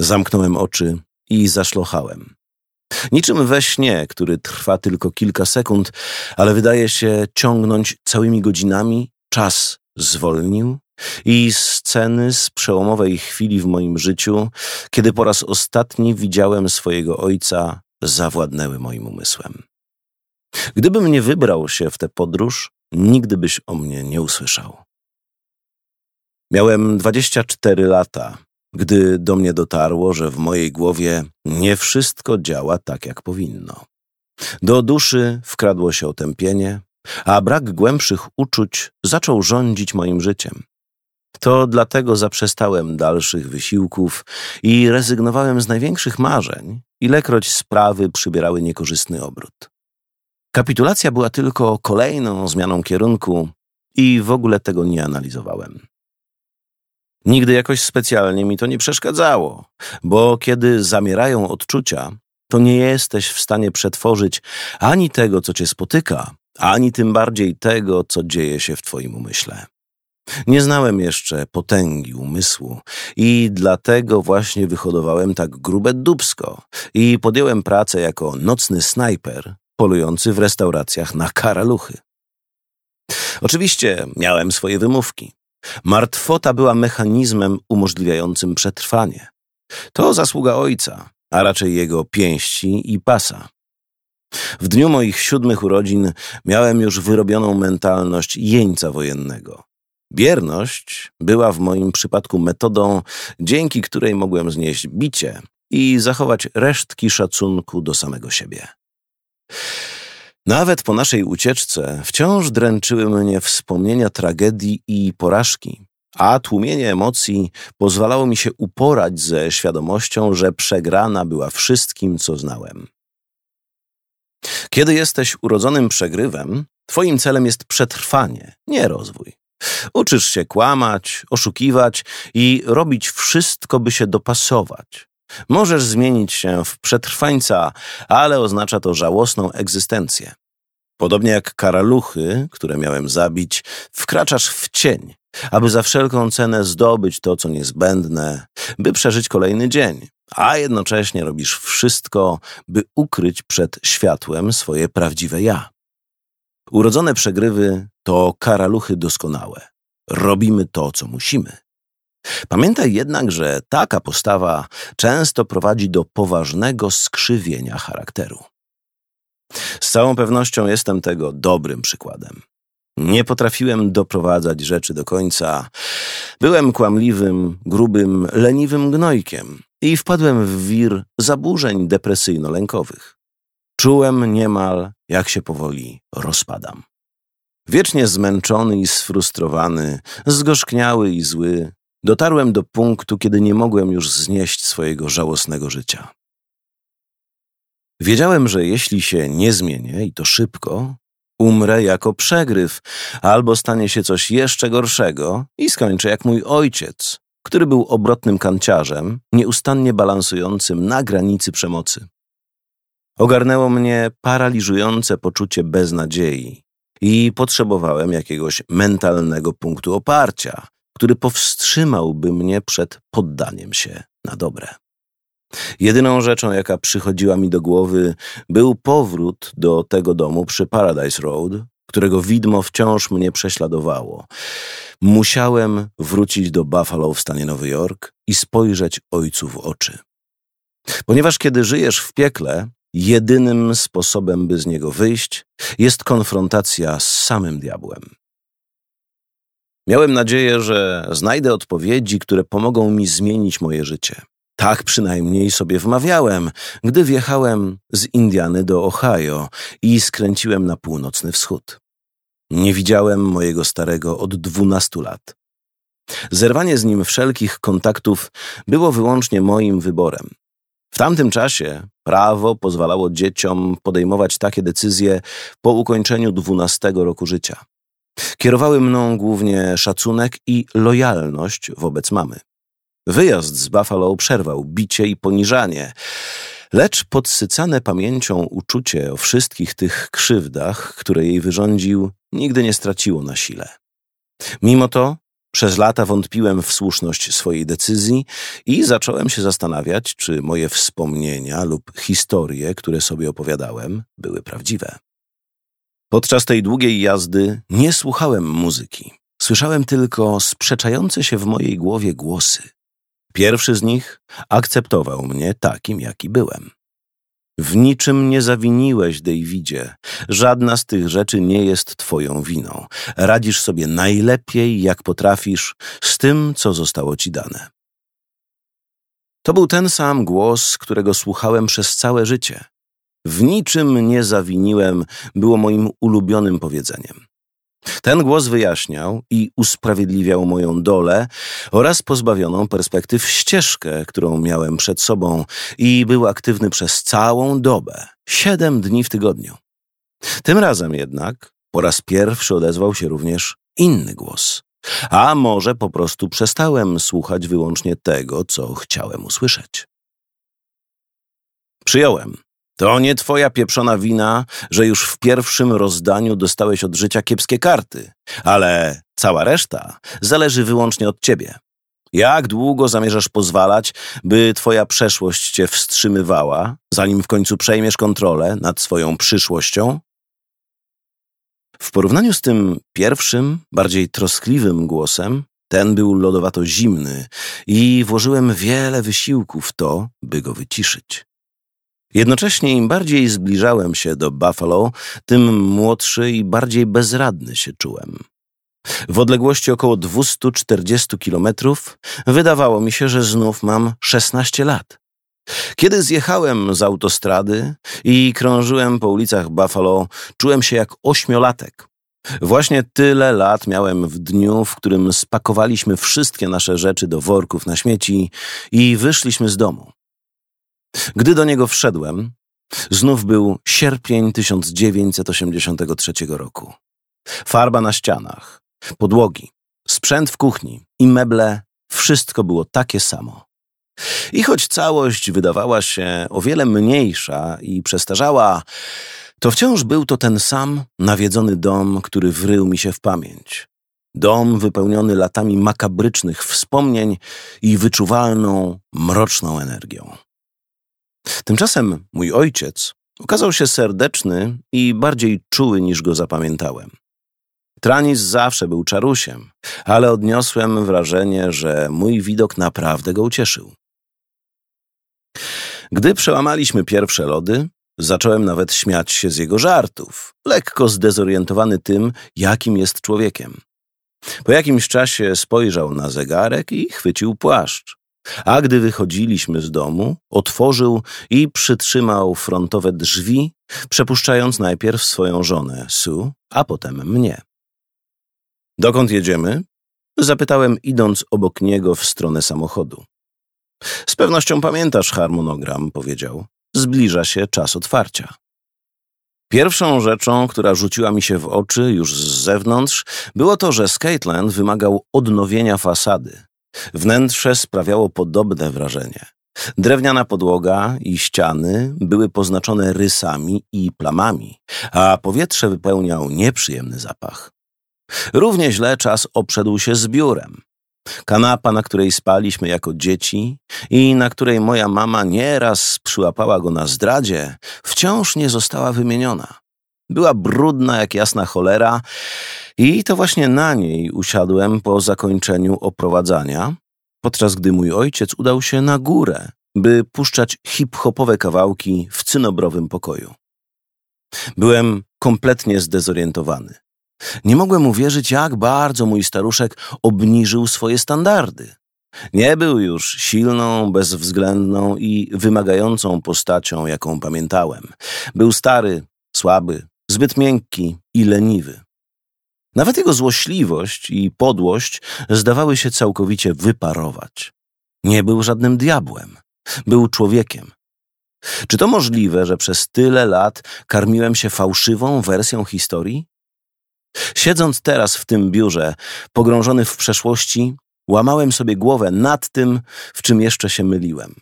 Zamknąłem oczy i zaszlochałem. Niczym we śnie, który trwa tylko kilka sekund, ale wydaje się ciągnąć całymi godzinami, czas zwolnił i sceny z przełomowej chwili w moim życiu, kiedy po raz ostatni widziałem swojego ojca, zawładnęły moim umysłem. Gdybym nie wybrał się w tę podróż, nigdy byś o mnie nie usłyszał. Miałem 24 lata, gdy do mnie dotarło, że w mojej głowie nie wszystko działa tak, jak powinno. Do duszy wkradło się otępienie, a brak głębszych uczuć zaczął rządzić moim życiem. To dlatego zaprzestałem dalszych wysiłków i rezygnowałem z największych marzeń, ilekroć sprawy przybierały niekorzystny obrót. Kapitulacja była tylko kolejną zmianą kierunku i w ogóle tego nie analizowałem. Nigdy jakoś specjalnie mi to nie przeszkadzało, bo kiedy zamierają odczucia, to nie jesteś w stanie przetworzyć ani tego, co cię spotyka, ani tym bardziej tego, co dzieje się w twoim umyśle. Nie znałem jeszcze potęgi umysłu i dlatego właśnie wyhodowałem tak grube dupsko i podjąłem pracę jako nocny snajper polujący w restauracjach na karaluchy. Oczywiście miałem swoje wymówki. Martwota była mechanizmem umożliwiającym przetrwanie. To zasługa ojca, a raczej jego pięści i pasa. W dniu moich 7 urodzin miałem już wyrobioną mentalność jeńca wojennego. Bierność była w moim przypadku metodą, dzięki której mogłem znieść bicie i zachować resztki szacunku do samego siebie. Nawet po naszej ucieczce wciąż dręczyły mnie wspomnienia tragedii i porażki, a tłumienie emocji pozwalało mi się uporać ze świadomością, że przegrana była wszystkim, co znałem. Kiedy jesteś urodzonym przegrywem, twoim celem jest przetrwanie, nie rozwój. Uczysz się kłamać, oszukiwać i robić wszystko, by się dopasować. Możesz zmienić się w przetrwańca, ale oznacza to żałosną egzystencję. Podobnie jak karaluchy, które miałem zabić, wkraczasz w cień, aby za wszelką cenę zdobyć to, co niezbędne, by przeżyć kolejny dzień, a jednocześnie robisz wszystko, by ukryć przed światłem swoje prawdziwe ja. Urodzone przegrywy to karaluchy doskonałe. Robimy to, co musimy. Pamiętaj jednak, że taka postawa często prowadzi do poważnego skrzywienia charakteru. Z całą pewnością jestem tego dobrym przykładem. Nie potrafiłem doprowadzać rzeczy do końca. Byłem kłamliwym, grubym, leniwym gnojkiem i wpadłem w wir zaburzeń depresyjno-lękowych. Czułem niemal, jak się powoli rozpadam. Wiecznie zmęczony i sfrustrowany, zgorzkniały i zły, dotarłem do punktu, kiedy nie mogłem już znieść swojego żałosnego życia. Wiedziałem, że jeśli się nie zmienię, i to szybko, umrę jako przegryw, albo stanie się coś jeszcze gorszego i skończę jak mój ojciec, który był obrotnym kanciarzem, nieustannie balansującym na granicy przemocy. Ogarnęło mnie paraliżujące poczucie beznadziei i potrzebowałem jakiegoś mentalnego punktu oparcia, który powstrzymałby mnie przed poddaniem się na dobre. Jedyną rzeczą, jaka przychodziła mi do głowy, był powrót do tego domu przy Paradise Road, którego widmo wciąż mnie prześladowało. Musiałem wrócić do Buffalo w stanie Nowy Jork i spojrzeć ojcu w oczy. Ponieważ kiedy żyjesz w piekle, jedynym sposobem, by z niego wyjść, jest konfrontacja z samym diabłem. Miałem nadzieję, że znajdę odpowiedzi, które pomogą mi zmienić moje życie. Tak przynajmniej sobie wmawiałem, gdy wjechałem z Indiany do Ohio i skręciłem na północny wschód. Nie widziałem mojego starego od 12 lat. Zerwanie z nim wszelkich kontaktów było wyłącznie moim wyborem. W tamtym czasie prawo pozwalało dzieciom podejmować takie decyzje po ukończeniu 12 roku życia. Kierowały mną głównie szacunek i lojalność wobec mamy. Wyjazd z Buffalo przerwał bicie i poniżanie, lecz podsycane pamięcią uczucie o wszystkich tych krzywdach, które jej wyrządził, nigdy nie straciło na sile. Mimo to Przez lata wątpiłem w słuszność swojej decyzji i zacząłem się zastanawiać, czy moje wspomnienia lub historie, które sobie opowiadałem, były prawdziwe. Podczas tej długiej jazdy nie słuchałem muzyki. Słyszałem tylko sprzeczające się w mojej głowie głosy. Pierwszy z nich akceptował mnie takim, jaki byłem. W niczym nie zawiniłeś, Davidzie. Żadna z tych rzeczy nie jest twoją winą. Radzisz sobie najlepiej, jak potrafisz, z tym, co zostało ci dane. To był ten sam głos, którego słuchałem przez całe życie. W niczym nie zawiniłem było moim ulubionym powiedzeniem. Ten głos wyjaśniał i usprawiedliwiał moją dolę oraz pozbawioną perspektyw ścieżkę, którą miałem przed sobą i był aktywny przez całą dobę, 7 dni w tygodniu. Tym razem jednak po raz pierwszy odezwał się również inny głos. A może po prostu przestałem słuchać wyłącznie tego, co chciałem usłyszeć. Przyjąłem. To nie twoja pieprzona wina, że już w pierwszym rozdaniu dostałeś od życia kiepskie karty, ale cała reszta zależy wyłącznie od ciebie. Jak długo zamierzasz pozwalać, by twoja przeszłość cię wstrzymywała, zanim w końcu przejmiesz kontrolę nad swoją przyszłością? W porównaniu z tym pierwszym, bardziej troskliwym głosem, ten był lodowato zimny i włożyłem wiele wysiłku w to, by go wyciszyć. Jednocześnie im bardziej zbliżałem się do Buffalo, tym młodszy i bardziej bezradny się czułem. W odległości około 240 kilometrów wydawało mi się, że znów mam 16 lat. Kiedy zjechałem z autostrady i krążyłem po ulicach Buffalo, czułem się jak 8-latek. Właśnie tyle lat miałem w dniu, w którym spakowaliśmy wszystkie nasze rzeczy do worków na śmieci i wyszliśmy z domu. Gdy do niego wszedłem, znów był sierpień 1983 roku. Farba na ścianach, podłogi, sprzęt w kuchni i meble, wszystko było takie samo. I choć całość wydawała się o wiele mniejsza i przestarzała, to wciąż był to ten sam nawiedzony dom, który wrył mi się w pamięć. Dom wypełniony latami makabrycznych wspomnień i wyczuwalną, mroczną energią. Tymczasem mój ojciec okazał się serdeczny i bardziej czuły niż go zapamiętałem. Tranis zawsze był czarusiem, ale odniosłem wrażenie, że mój widok naprawdę go ucieszył. Gdy przełamaliśmy pierwsze lody, zacząłem nawet śmiać się z jego żartów, lekko zdezorientowany tym, jakim jest człowiekiem. Po jakimś czasie spojrzał na zegarek i chwycił płaszcz. A gdy wychodziliśmy z domu, otworzył i przytrzymał frontowe drzwi, przepuszczając najpierw swoją żonę, Sue, a potem mnie. Dokąd jedziemy? Zapytałem, idąc obok niego w stronę samochodu. Z pewnością pamiętasz harmonogram, powiedział. Zbliża się czas otwarcia. Pierwszą rzeczą, która rzuciła mi się w oczy już z zewnątrz, było to, że Skateland wymagał odnowienia fasady. Wnętrze sprawiało podobne wrażenie. Drewniana podłoga i ściany były poznaczone rysami i plamami, a powietrze wypełniał nieprzyjemny zapach. Równie źle czas obszedł się z biurem. Kanapa, na której spaliśmy jako dzieci i na której moja mama nieraz przyłapała go na zdradzie, wciąż nie została wymieniona. Była brudna jak jasna cholera i to właśnie na niej usiadłem po zakończeniu oprowadzania, podczas gdy mój ojciec udał się na górę, by puszczać hip-hopowe kawałki w cynobrowym pokoju. Byłem kompletnie zdezorientowany. Nie mogłem uwierzyć, jak bardzo mój staruszek obniżył swoje standardy. Nie był już silną, bezwzględną i wymagającą postacią, jaką pamiętałem. Był stary, słaby, zbyt miękki i leniwy. Nawet jego złośliwość i podłość zdawały się całkowicie wyparować. Nie był żadnym diabłem. Był człowiekiem. Czy to możliwe, że przez tyle lat karmiłem się fałszywą wersją historii? Siedząc teraz w tym biurze, pogrążony w przeszłości, łamałem sobie głowę nad tym, w czym jeszcze się myliłem.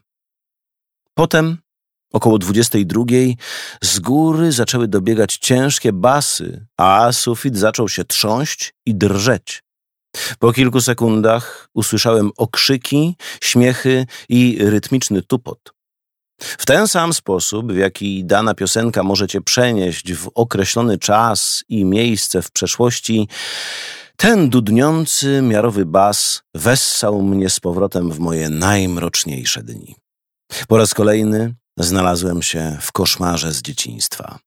Potem, około 22:00, z góry zaczęły dobiegać ciężkie basy, a sufit zaczął się trząść i drżeć. Po kilku sekundach usłyszałem okrzyki, śmiechy i rytmiczny tupot. W ten sam sposób, w jaki dana piosenka może cię przenieść w określony czas i miejsce w przeszłości, ten dudniący, miarowy bas wessał mnie z powrotem w moje najmroczniejsze dni. Po raz kolejny znalazłem się w koszmarze z dzieciństwa.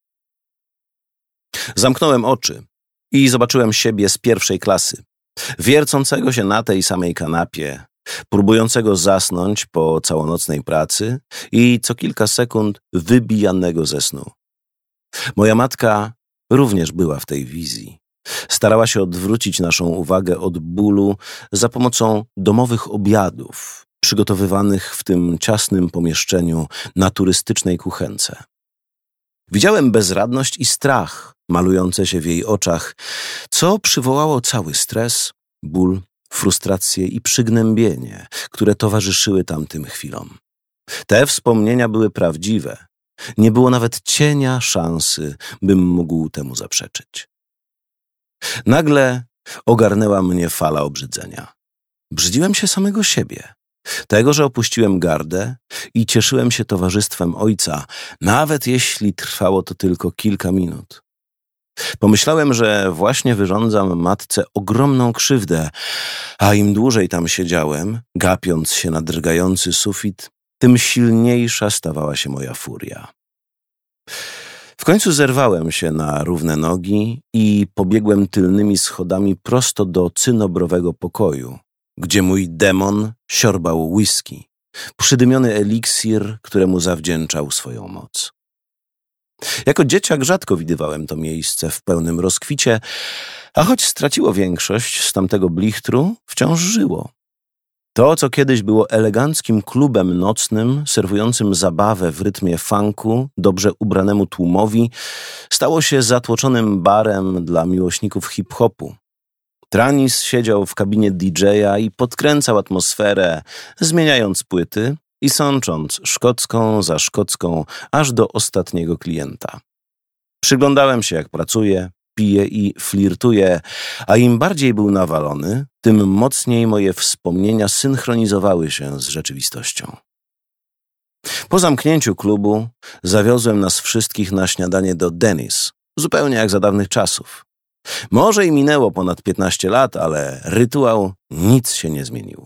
Zamknąłem oczy i zobaczyłem siebie z pierwszej klasy, wiercącego się na tej samej kanapie, próbującego zasnąć po całonocnej pracy i co kilka sekund wybijanego ze snu. Moja matka również była w tej wizji. Starała się odwrócić naszą uwagę od bólu za pomocą domowych obiadów, przygotowywanych w tym ciasnym pomieszczeniu na turystycznej kuchence. Widziałem bezradność i strach malujące się w jej oczach, co przywołało cały stres, ból, frustrację i przygnębienie, które towarzyszyły tamtym chwilom. Te wspomnienia były prawdziwe. Nie było nawet cienia szansy, bym mógł temu zaprzeczyć. Nagle ogarnęła mnie fala obrzydzenia. Brzydziłem się samego siebie. Tego, że opuściłem gardę i cieszyłem się towarzystwem ojca, nawet jeśli trwało to tylko kilka minut. Pomyślałem, że właśnie wyrządzam matce ogromną krzywdę, a im dłużej tam siedziałem, gapiąc się na drgający sufit, tym silniejsza stawała się moja furia. W końcu zerwałem się na równe nogi i pobiegłem tylnymi schodami prosto do cynobrowego pokoju, gdzie mój demon siorbał whisky, przydymiony eliksir, któremu zawdzięczał swoją moc. Jako dzieciak rzadko widywałem to miejsce w pełnym rozkwicie, a choć straciło większość z tamtego blichtru, wciąż żyło. To, co kiedyś było eleganckim klubem nocnym, serwującym zabawę w rytmie funku dobrze ubranemu tłumowi, stało się zatłoczonym barem dla miłośników hip-hopu. Tranis siedział w kabinie DJ-a i podkręcał atmosferę, zmieniając płyty i sącząc szkocką za szkocką aż do ostatniego klienta. Przyglądałem się, jak pracuje, pije i flirtuje, a im bardziej był nawalony, tym mocniej moje wspomnienia synchronizowały się z rzeczywistością. Po zamknięciu klubu zawiozłem nas wszystkich na śniadanie do Denny's, zupełnie jak za dawnych czasów. Może i minęło ponad 15 lat, ale rytuał nic się nie zmienił.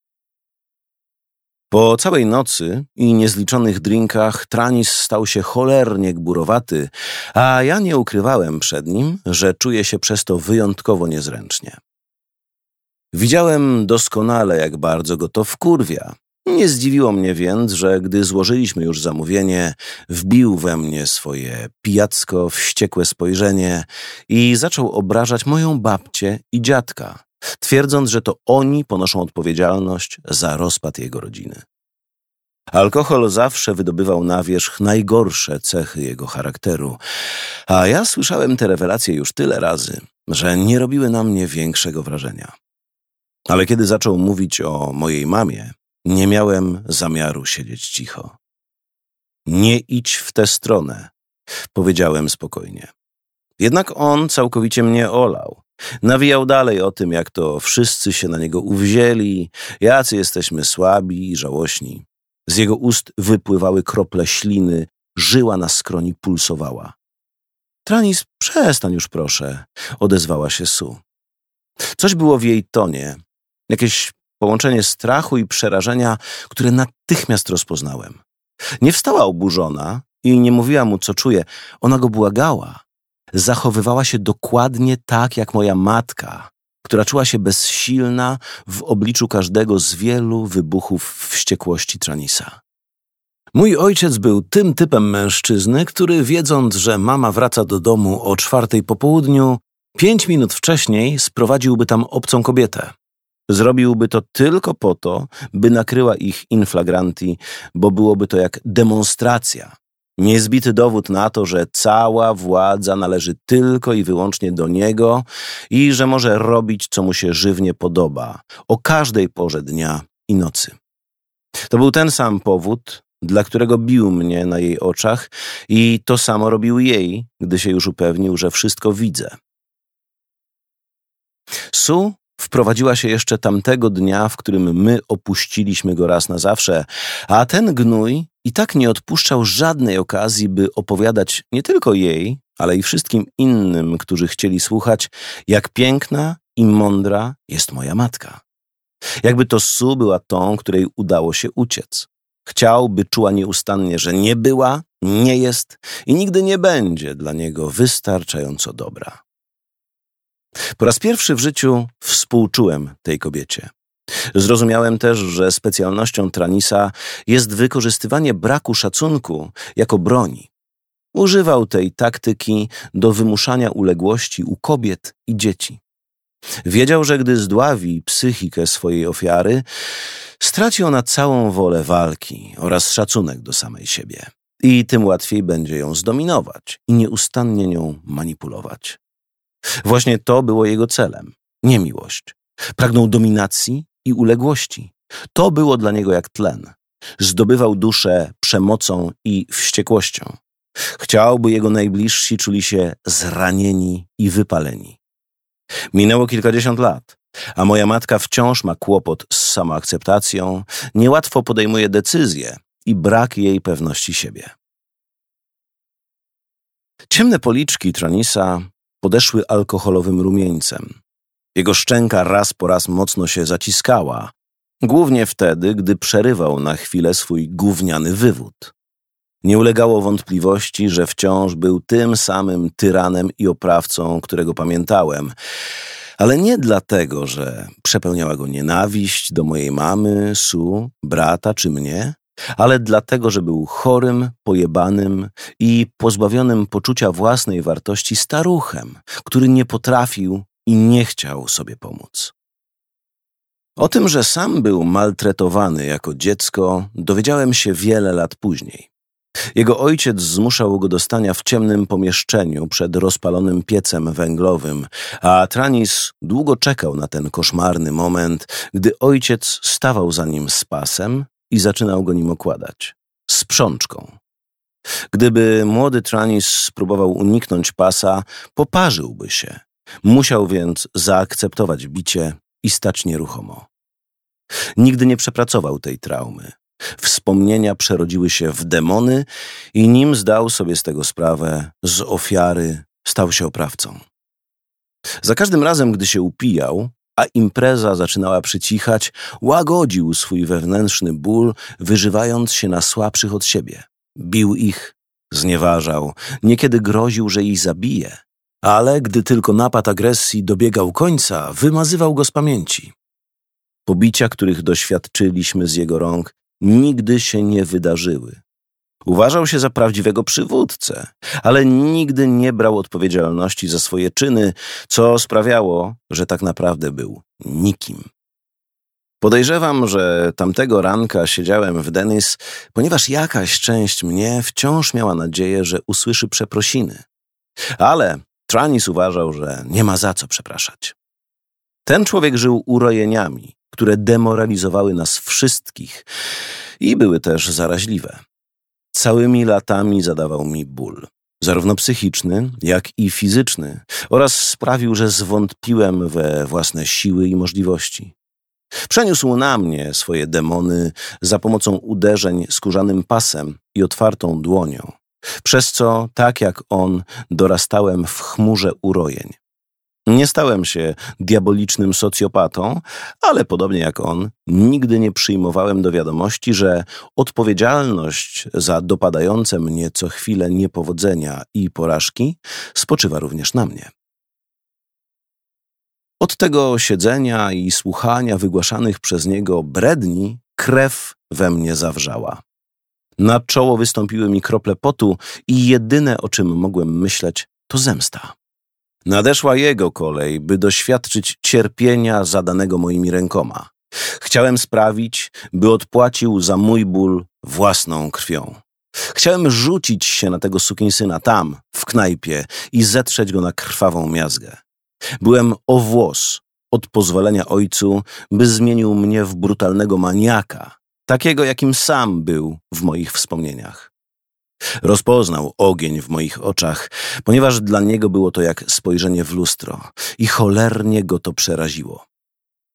Po całej nocy i niezliczonych drinkach Tranis stał się cholernie gburowaty, a ja nie ukrywałem przed nim, że czuję się przez to wyjątkowo niezręcznie. Widziałem doskonale, jak bardzo go to wkurwia. Nie zdziwiło mnie więc, że gdy złożyliśmy już zamówienie, wbił we mnie swoje pijacko wściekłe spojrzenie i zaczął obrażać moją babcię i dziadka, twierdząc, że to oni ponoszą odpowiedzialność za rozpad jego rodziny. Alkohol zawsze wydobywał na wierzch najgorsze cechy jego charakteru, a ja słyszałem te rewelacje już tyle razy, że nie robiły na mnie większego wrażenia. Ale kiedy zaczął mówić o mojej mamie, nie miałem zamiaru siedzieć cicho. Nie idź w tę stronę, powiedziałem spokojnie. Jednak on całkowicie mnie olał. Nawijał dalej o tym, jak to wszyscy się na niego uwzięli, jacy jesteśmy słabi i żałośni. Z jego ust wypływały krople śliny, żyła na skroni pulsowała. Tranis, przestań już proszę, odezwała się Sue. Coś było w jej tonie, jakieś połączenie strachu i przerażenia, które natychmiast rozpoznałem. Nie wstała oburzona i nie mówiła mu, co czuje. Ona go błagała. Zachowywała się dokładnie tak, jak moja matka, która czuła się bezsilna w obliczu każdego z wielu wybuchów wściekłości Tranisa. Mój ojciec był tym typem mężczyzny, który wiedząc, że mama wraca do domu o 4:00 po południu, 5 minut wcześniej sprowadziłby tam obcą kobietę. Zrobiłby to tylko po to, by nakryła ich in flagranti, bo byłoby to jak demonstracja. Niezbity dowód na to, że cała władza należy tylko i wyłącznie do niego i że może robić, co mu się żywnie podoba, o każdej porze dnia i nocy. To był ten sam powód, dla którego bił mnie na jej oczach i to samo robił jej, gdy się już upewnił, że wszystko widzę. Sue wprowadziła się jeszcze tamtego dnia, w którym my opuściliśmy go raz na zawsze, a ten gnój i tak nie odpuszczał żadnej okazji, by opowiadać nie tylko jej, ale i wszystkim innym, którzy chcieli słuchać, jak piękna i mądra jest moja matka. Jakby to Sue była tą, której udało się uciec. Chciał, by czuła nieustannie, że nie była, nie jest i nigdy nie będzie dla niego wystarczająco dobra. Po raz pierwszy w życiu współczułem tej kobiecie. Zrozumiałem też, że specjalnością Tranisa jest wykorzystywanie braku szacunku jako broni. Używał tej taktyki do wymuszania uległości u kobiet i dzieci. Wiedział, że gdy zdławi psychikę swojej ofiary, straci ona całą wolę walki oraz szacunek do samej siebie. I tym łatwiej będzie ją zdominować i nieustannie nią manipulować. Właśnie to było jego celem, nie miłość. Pragnął dominacji i uległości. To było dla niego jak tlen. Zdobywał duszę przemocą i wściekłością. Chciał, by jego najbliżsi czuli się zranieni i wypaleni. Minęło kilkadziesiąt lat, a moja matka wciąż ma kłopot z samoakceptacją, niełatwo podejmuje decyzje i brak jej pewności siebie. Ciemne policzki Tranisa podeszły alkoholowym rumieńcem. Jego szczęka raz po raz mocno się zaciskała, głównie wtedy, gdy przerywał na chwilę swój gówniany wywód. Nie ulegało wątpliwości, że wciąż był tym samym tyranem i oprawcą, którego pamiętałem, ale nie dlatego, że przepełniała go nienawiść do mojej mamy, Sue, brata czy mnie, ale dlatego, że był chorym, pojebanym i pozbawionym poczucia własnej wartości staruchem, który nie potrafił i nie chciał sobie pomóc. O tym, że sam był maltretowany jako dziecko, dowiedziałem się wiele lat później. Jego ojciec zmuszał go do stania w ciemnym pomieszczeniu przed rozpalonym piecem węglowym, a Tranis długo czekał na ten koszmarny moment, gdy ojciec stawał za nim z pasem i zaczynał go nim okładać. Z przączką. Gdyby młody Tranis spróbował uniknąć pasa, poparzyłby się. Musiał więc zaakceptować bicie i stać nieruchomo. Nigdy nie przepracował tej traumy. Wspomnienia przerodziły się w demony i nim zdał sobie z tego sprawę, z ofiary stał się oprawcą. Za każdym razem, gdy się upijał, a impreza zaczynała przycichać, łagodził swój wewnętrzny ból, wyżywając się na słabszych od siebie. Bił ich, znieważał, niekiedy groził, że ich zabije, ale gdy tylko napad agresji dobiegał końca, wymazywał go z pamięci. Pobicia, których doświadczyliśmy z jego rąk, nigdy się nie wydarzyły. Uważał się za prawdziwego przywódcę, ale nigdy nie brał odpowiedzialności za swoje czyny, co sprawiało, że tak naprawdę był nikim. Podejrzewam, że tamtego ranka siedziałem w Dennis, ponieważ jakaś część mnie wciąż miała nadzieję, że usłyszy przeprosiny. Ale Tranis uważał, że nie ma za co przepraszać. Ten człowiek żył urojeniami, które demoralizowały nas wszystkich i były też zaraźliwe. Całymi latami zadawał mi ból, zarówno psychiczny, jak i fizyczny, oraz sprawił, że zwątpiłem we własne siły i możliwości. Przeniósł na mnie swoje demony za pomocą uderzeń skórzanym pasem i otwartą dłonią, przez co, tak jak on, dorastałem w chmurze urojeń. Nie stałem się diabolicznym socjopatą, ale podobnie jak on, nigdy nie przyjmowałem do wiadomości, że odpowiedzialność za dopadające mnie co chwilę niepowodzenia i porażki spoczywa również na mnie. Od tego siedzenia i słuchania wygłaszanych przez niego bredni krew we mnie zawrzała. Na czoło wystąpiły mi krople potu i jedyne, o czym mogłem myśleć, to zemsta. Nadeszła jego kolej, by doświadczyć cierpienia zadanego moimi rękoma. Chciałem sprawić, by odpłacił za mój ból własną krwią. Chciałem rzucić się na tego sukinsyna tam, w knajpie i zetrzeć go na krwawą miazgę. Byłem o włos od pozwolenia ojcu, by zmienił mnie w brutalnego maniaka, takiego jakim sam był w moich wspomnieniach. Rozpoznał ogień w moich oczach, ponieważ dla niego było to jak spojrzenie w lustro i cholernie go to przeraziło.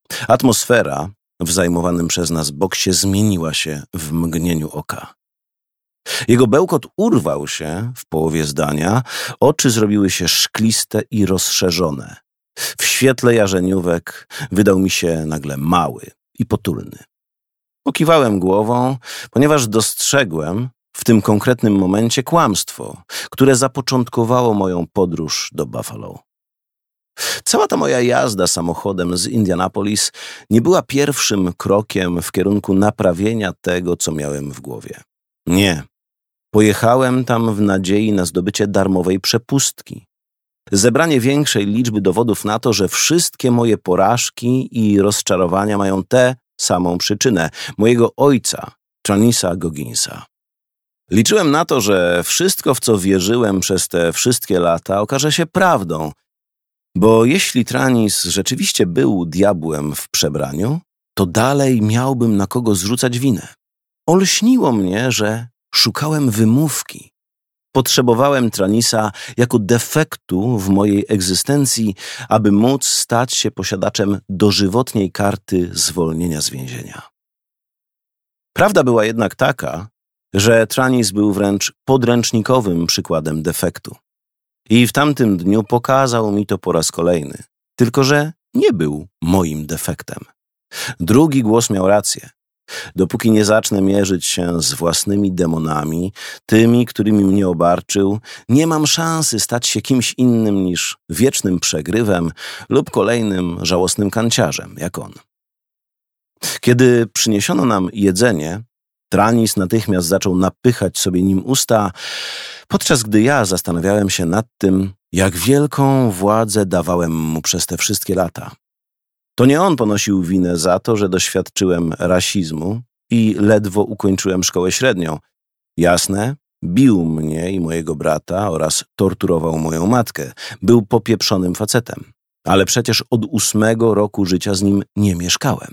Atmosfera w zajmowanym przez nas boksie zmieniła się w mgnieniu oka. Jego bełkot urwał się w połowie zdania, oczy zrobiły się szkliste i rozszerzone. W świetle jarzeniówek wydał mi się nagle mały i potulny. Pokiwałem głową, ponieważ dostrzegłem w tym konkretnym momencie kłamstwo, które zapoczątkowało moją podróż do Buffalo. Cała ta moja jazda samochodem z Indianapolis nie była pierwszym krokiem w kierunku naprawienia tego, co miałem w głowie. Nie. Pojechałem tam w nadziei na zdobycie darmowej przepustki. Zebranie większej liczby dowodów na to, że wszystkie moje porażki i rozczarowania mają tę samą przyczynę, mojego ojca, Tranisa Gogginsa. Liczyłem na to, że wszystko, w co wierzyłem przez te wszystkie lata, okaże się prawdą, bo jeśli Tranis rzeczywiście był diabłem w przebraniu, to dalej miałbym na kogo zrzucać winę. Olśniło mnie, że szukałem wymówki. Potrzebowałem Tranisa jako defektu w mojej egzystencji, aby móc stać się posiadaczem dożywotniej karty zwolnienia z więzienia. Prawda była jednak taka, że Tranis był wręcz podręcznikowym przykładem defektu. I w tamtym dniu pokazał mi to po raz kolejny, tylko że nie był moim defektem. Drugi głos miał rację. Dopóki nie zacznę mierzyć się z własnymi demonami, tymi, którymi mnie obarczył, nie mam szansy stać się kimś innym niż wiecznym przegrywem lub kolejnym żałosnym kanciarzem, jak on. Kiedy przyniesiono nam jedzenie, Tranis natychmiast zaczął napychać sobie nim usta, podczas gdy ja zastanawiałem się nad tym, jak wielką władzę dawałem mu przez te wszystkie lata. To nie on ponosił winę za to, że doświadczyłem rasizmu i ledwo ukończyłem szkołę średnią. Jasne, bił mnie i mojego brata oraz torturował moją matkę. Był popieprzonym facetem, ale przecież od 8 roku życia z nim nie mieszkałem.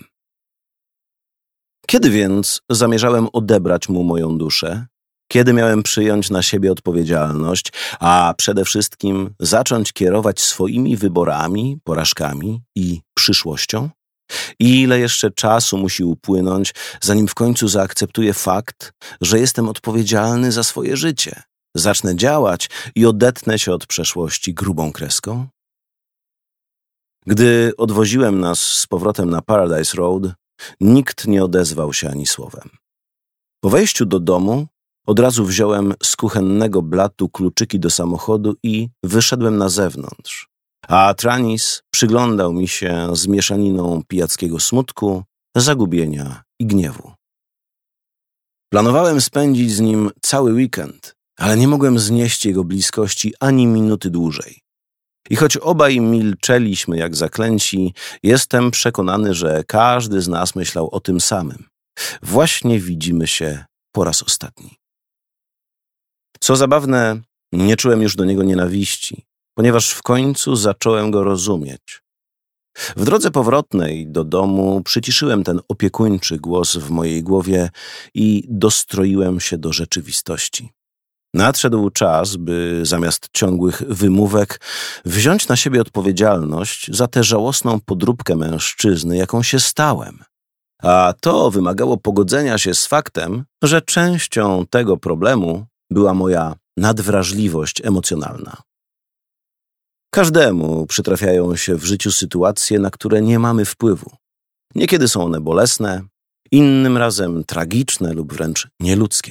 Kiedy więc zamierzałem odebrać mu moją duszę? Kiedy miałem przyjąć na siebie odpowiedzialność, a przede wszystkim zacząć kierować swoimi wyborami, porażkami i przyszłością? I ile jeszcze czasu musi upłynąć, zanim w końcu zaakceptuję fakt, że jestem odpowiedzialny za swoje życie? Zacznę działać i odetnę się od przeszłości grubą kreską? Gdy odwoziłem nas z powrotem na Paradise Road, nikt nie odezwał się ani słowem. Po wejściu do domu od razu wziąłem z kuchennego blatu kluczyki do samochodu i wyszedłem na zewnątrz. A Tranis przyglądał mi się z mieszaniną pijackiego smutku, zagubienia i gniewu. Planowałem spędzić z nim cały weekend, ale nie mogłem znieść jego bliskości ani minuty dłużej. I choć obaj milczeliśmy jak zaklęci, jestem przekonany, że każdy z nas myślał o tym samym. Właśnie widzimy się po raz ostatni. Co zabawne, nie czułem już do niego nienawiści, ponieważ w końcu zacząłem go rozumieć. W drodze powrotnej do domu przyciszyłem ten opiekuńczy głos w mojej głowie i dostroiłem się do rzeczywistości. Nadszedł czas, by zamiast ciągłych wymówek wziąć na siebie odpowiedzialność za tę żałosną podróbkę mężczyzny, jaką się stałem. A to wymagało pogodzenia się z faktem, że częścią tego problemu była moja nadwrażliwość emocjonalna. Każdemu przytrafiają się w życiu sytuacje, na które nie mamy wpływu. Niekiedy są one bolesne, innym razem tragiczne lub wręcz nieludzkie.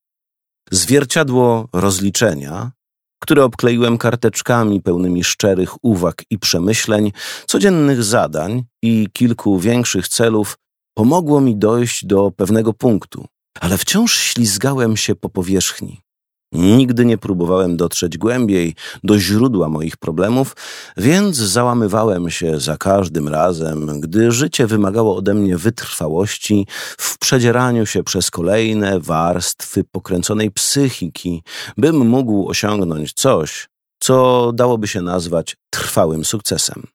Zwierciadło rozliczenia, które obkleiłem karteczkami pełnymi szczerych uwag i przemyśleń, codziennych zadań i kilku większych celów, pomogło mi dojść do pewnego punktu, ale wciąż ślizgałem się po powierzchni. Nigdy nie próbowałem dotrzeć głębiej do źródła moich problemów, więc załamywałem się za każdym razem, gdy życie wymagało ode mnie wytrwałości w przedzieraniu się przez kolejne warstwy pokręconej psychiki, bym mógł osiągnąć coś, co dałoby się nazwać trwałym sukcesem.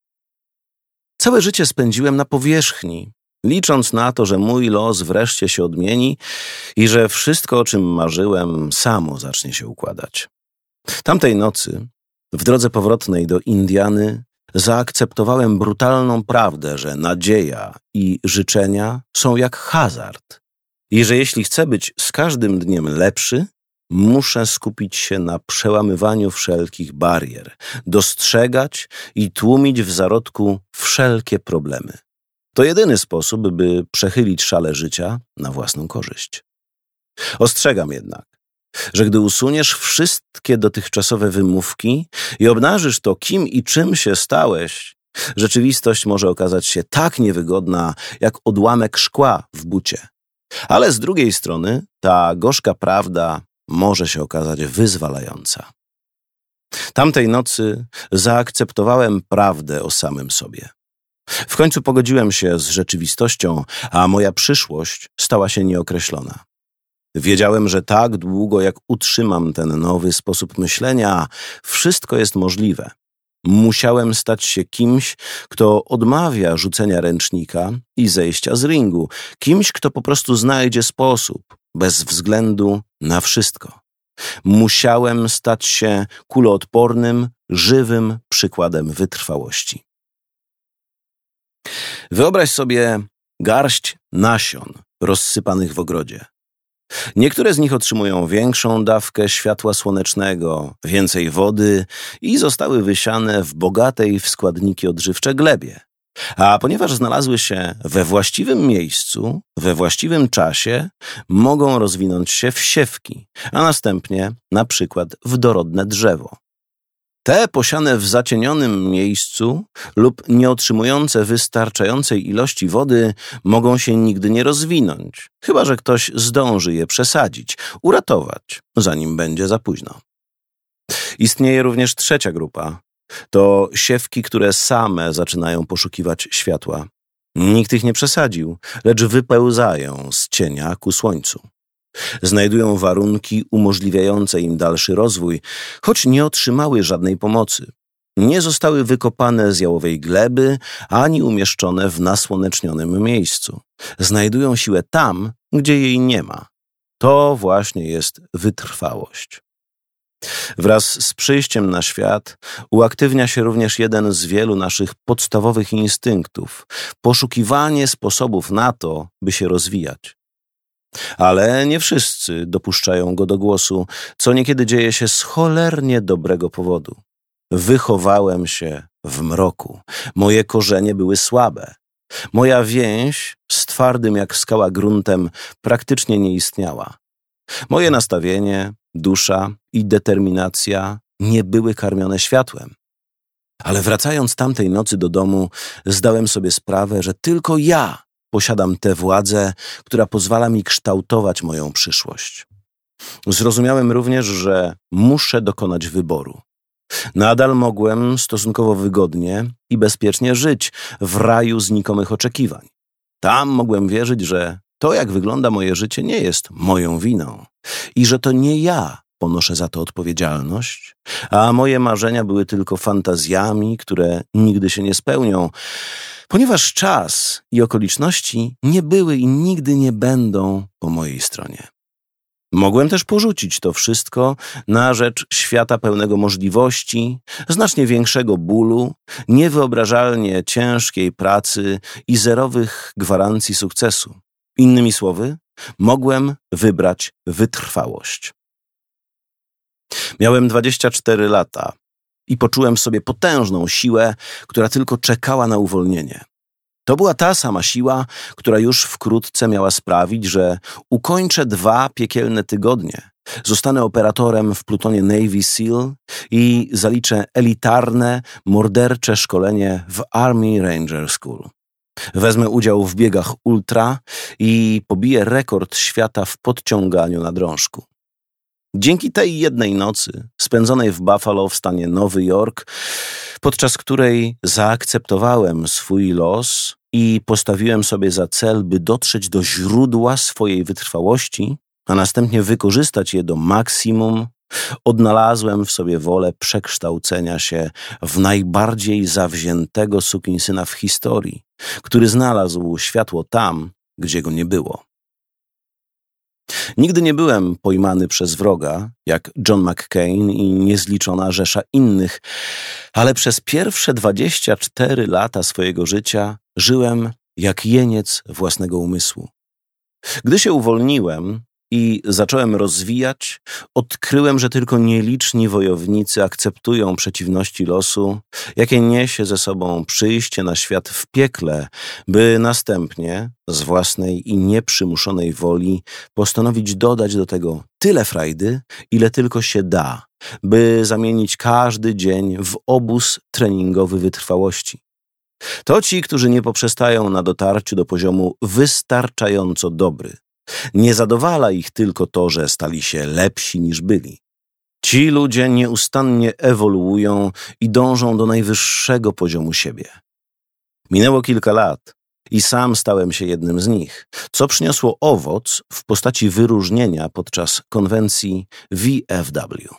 Całe życie spędziłem na powierzchni, licząc na to, że mój los wreszcie się odmieni i że wszystko, o czym marzyłem, samo zacznie się układać. Tamtej nocy, w drodze powrotnej do Indiany, zaakceptowałem brutalną prawdę, że nadzieja i życzenia są jak hazard i że jeśli chcę być z każdym dniem lepszy, muszę skupić się na przełamywaniu wszelkich barier, dostrzegać i tłumić w zarodku wszelkie problemy. To jedyny sposób, by przechylić szale życia na własną korzyść. Ostrzegam jednak, że gdy usuniesz wszystkie dotychczasowe wymówki i obnażysz to, kim i czym się stałeś, rzeczywistość może okazać się tak niewygodna, jak odłamek szkła w bucie. Ale z drugiej strony ta gorzka prawda może się okazać wyzwalająca. Tamtej nocy zaakceptowałem prawdę o samym sobie. W końcu pogodziłem się z rzeczywistością, a moja przyszłość stała się nieokreślona. Wiedziałem, że tak długo jak utrzymam ten nowy sposób myślenia, wszystko jest możliwe. Musiałem stać się kimś, kto odmawia rzucenia ręcznika i zejścia z ringu, kimś, kto po prostu znajdzie sposób, bez względu na wszystko. Musiałem stać się kuloodpornym, żywym przykładem wytrwałości. Wyobraź sobie garść nasion rozsypanych w ogrodzie. Niektóre z nich otrzymują większą dawkę światła słonecznego, więcej wody i zostały wysiane w bogatej w składniki odżywcze glebie. A ponieważ znalazły się we właściwym miejscu, we właściwym czasie, mogą rozwinąć się w siewki, a następnie na przykład w dorodne drzewo. Te posiane w zacienionym miejscu lub nie otrzymujące wystarczającej ilości wody mogą się nigdy nie rozwinąć, chyba że ktoś zdąży je przesadzić, uratować, zanim będzie za późno. Istnieje również trzecia grupa. To siewki, które same zaczynają poszukiwać światła. Nikt ich nie przesadził, lecz wypełzają z cienia ku słońcu. Znajdują warunki umożliwiające im dalszy rozwój, choć nie otrzymały żadnej pomocy. Nie zostały wykopane z jałowej gleby, ani umieszczone w nasłonecznionym miejscu. Znajdują siłę tam, gdzie jej nie ma. To właśnie jest wytrwałość. Wraz z przyjściem na świat uaktywnia się również jeden z wielu naszych podstawowych instynktów – poszukiwanie sposobów na to, by się rozwijać. Ale nie wszyscy dopuszczają go do głosu, co niekiedy dzieje się z cholernie dobrego powodu. Wychowałem się w mroku. Moje korzenie były słabe. Moja więź z twardym jak skała gruntem praktycznie nie istniała. Moje nastawienie, dusza i determinacja nie były karmione światłem. Ale wracając tamtej nocy do domu, zdałem sobie sprawę, że tylko ja posiadam tę władzę, która pozwala mi kształtować moją przyszłość. Zrozumiałem również, że muszę dokonać wyboru. Nadal mogłem stosunkowo wygodnie i bezpiecznie żyć w raju znikomych oczekiwań. Tam mogłem wierzyć, że to, jak wygląda moje życie, nie jest moją winą i że to nie ja ponoszę za to odpowiedzialność, a moje marzenia były tylko fantazjami, które nigdy się nie spełnią, ponieważ czas i okoliczności nie były i nigdy nie będą po mojej stronie. Mogłem też porzucić to wszystko na rzecz świata pełnego możliwości, znacznie większego bólu, niewyobrażalnie ciężkiej pracy i zerowych gwarancji sukcesu. Innymi słowy, mogłem wybrać wytrwałość. Miałem 24 lata i poczułem w sobie potężną siłę, która tylko czekała na uwolnienie. To była ta sama siła, która już wkrótce miała sprawić, że ukończę 2 piekielne tygodnie, zostanę operatorem w plutonie Navy SEAL i zaliczę elitarne, mordercze szkolenie w Army Ranger School. Wezmę udział w biegach ultra i pobiję rekord świata w podciąganiu na drążku. Dzięki tej jednej nocy, spędzonej w Buffalo w stanie Nowy Jork, podczas której zaakceptowałem swój los i postawiłem sobie za cel, by dotrzeć do źródła swojej wytrwałości, a następnie wykorzystać je do maksimum, odnalazłem w sobie wolę przekształcenia się w najbardziej zawziętego sukinsyna w historii, który znalazł światło tam, gdzie go nie było. Nigdy nie byłem pojmany przez wroga, jak John McCain i niezliczona rzesza innych, ale przez pierwsze 24 lata swojego życia żyłem jak jeniec własnego umysłu. Gdy się uwolniłem i zacząłem rozwijać, odkryłem, że tylko nieliczni wojownicy akceptują przeciwności losu, jakie niesie ze sobą przyjście na świat w piekle, by następnie z własnej i nieprzymuszonej woli postanowić dodać do tego tyle frajdy, ile tylko się da, by zamienić każdy dzień w obóz treningowy wytrwałości. To ci, którzy nie poprzestają na dotarciu do poziomu wystarczająco dobry. Nie zadowala ich tylko to, że stali się lepsi niż byli. Ci ludzie nieustannie ewoluują i dążą do najwyższego poziomu siebie. Minęło kilka lat i sam stałem się jednym z nich, co przyniosło owoc w postaci wyróżnienia podczas konwencji VFW.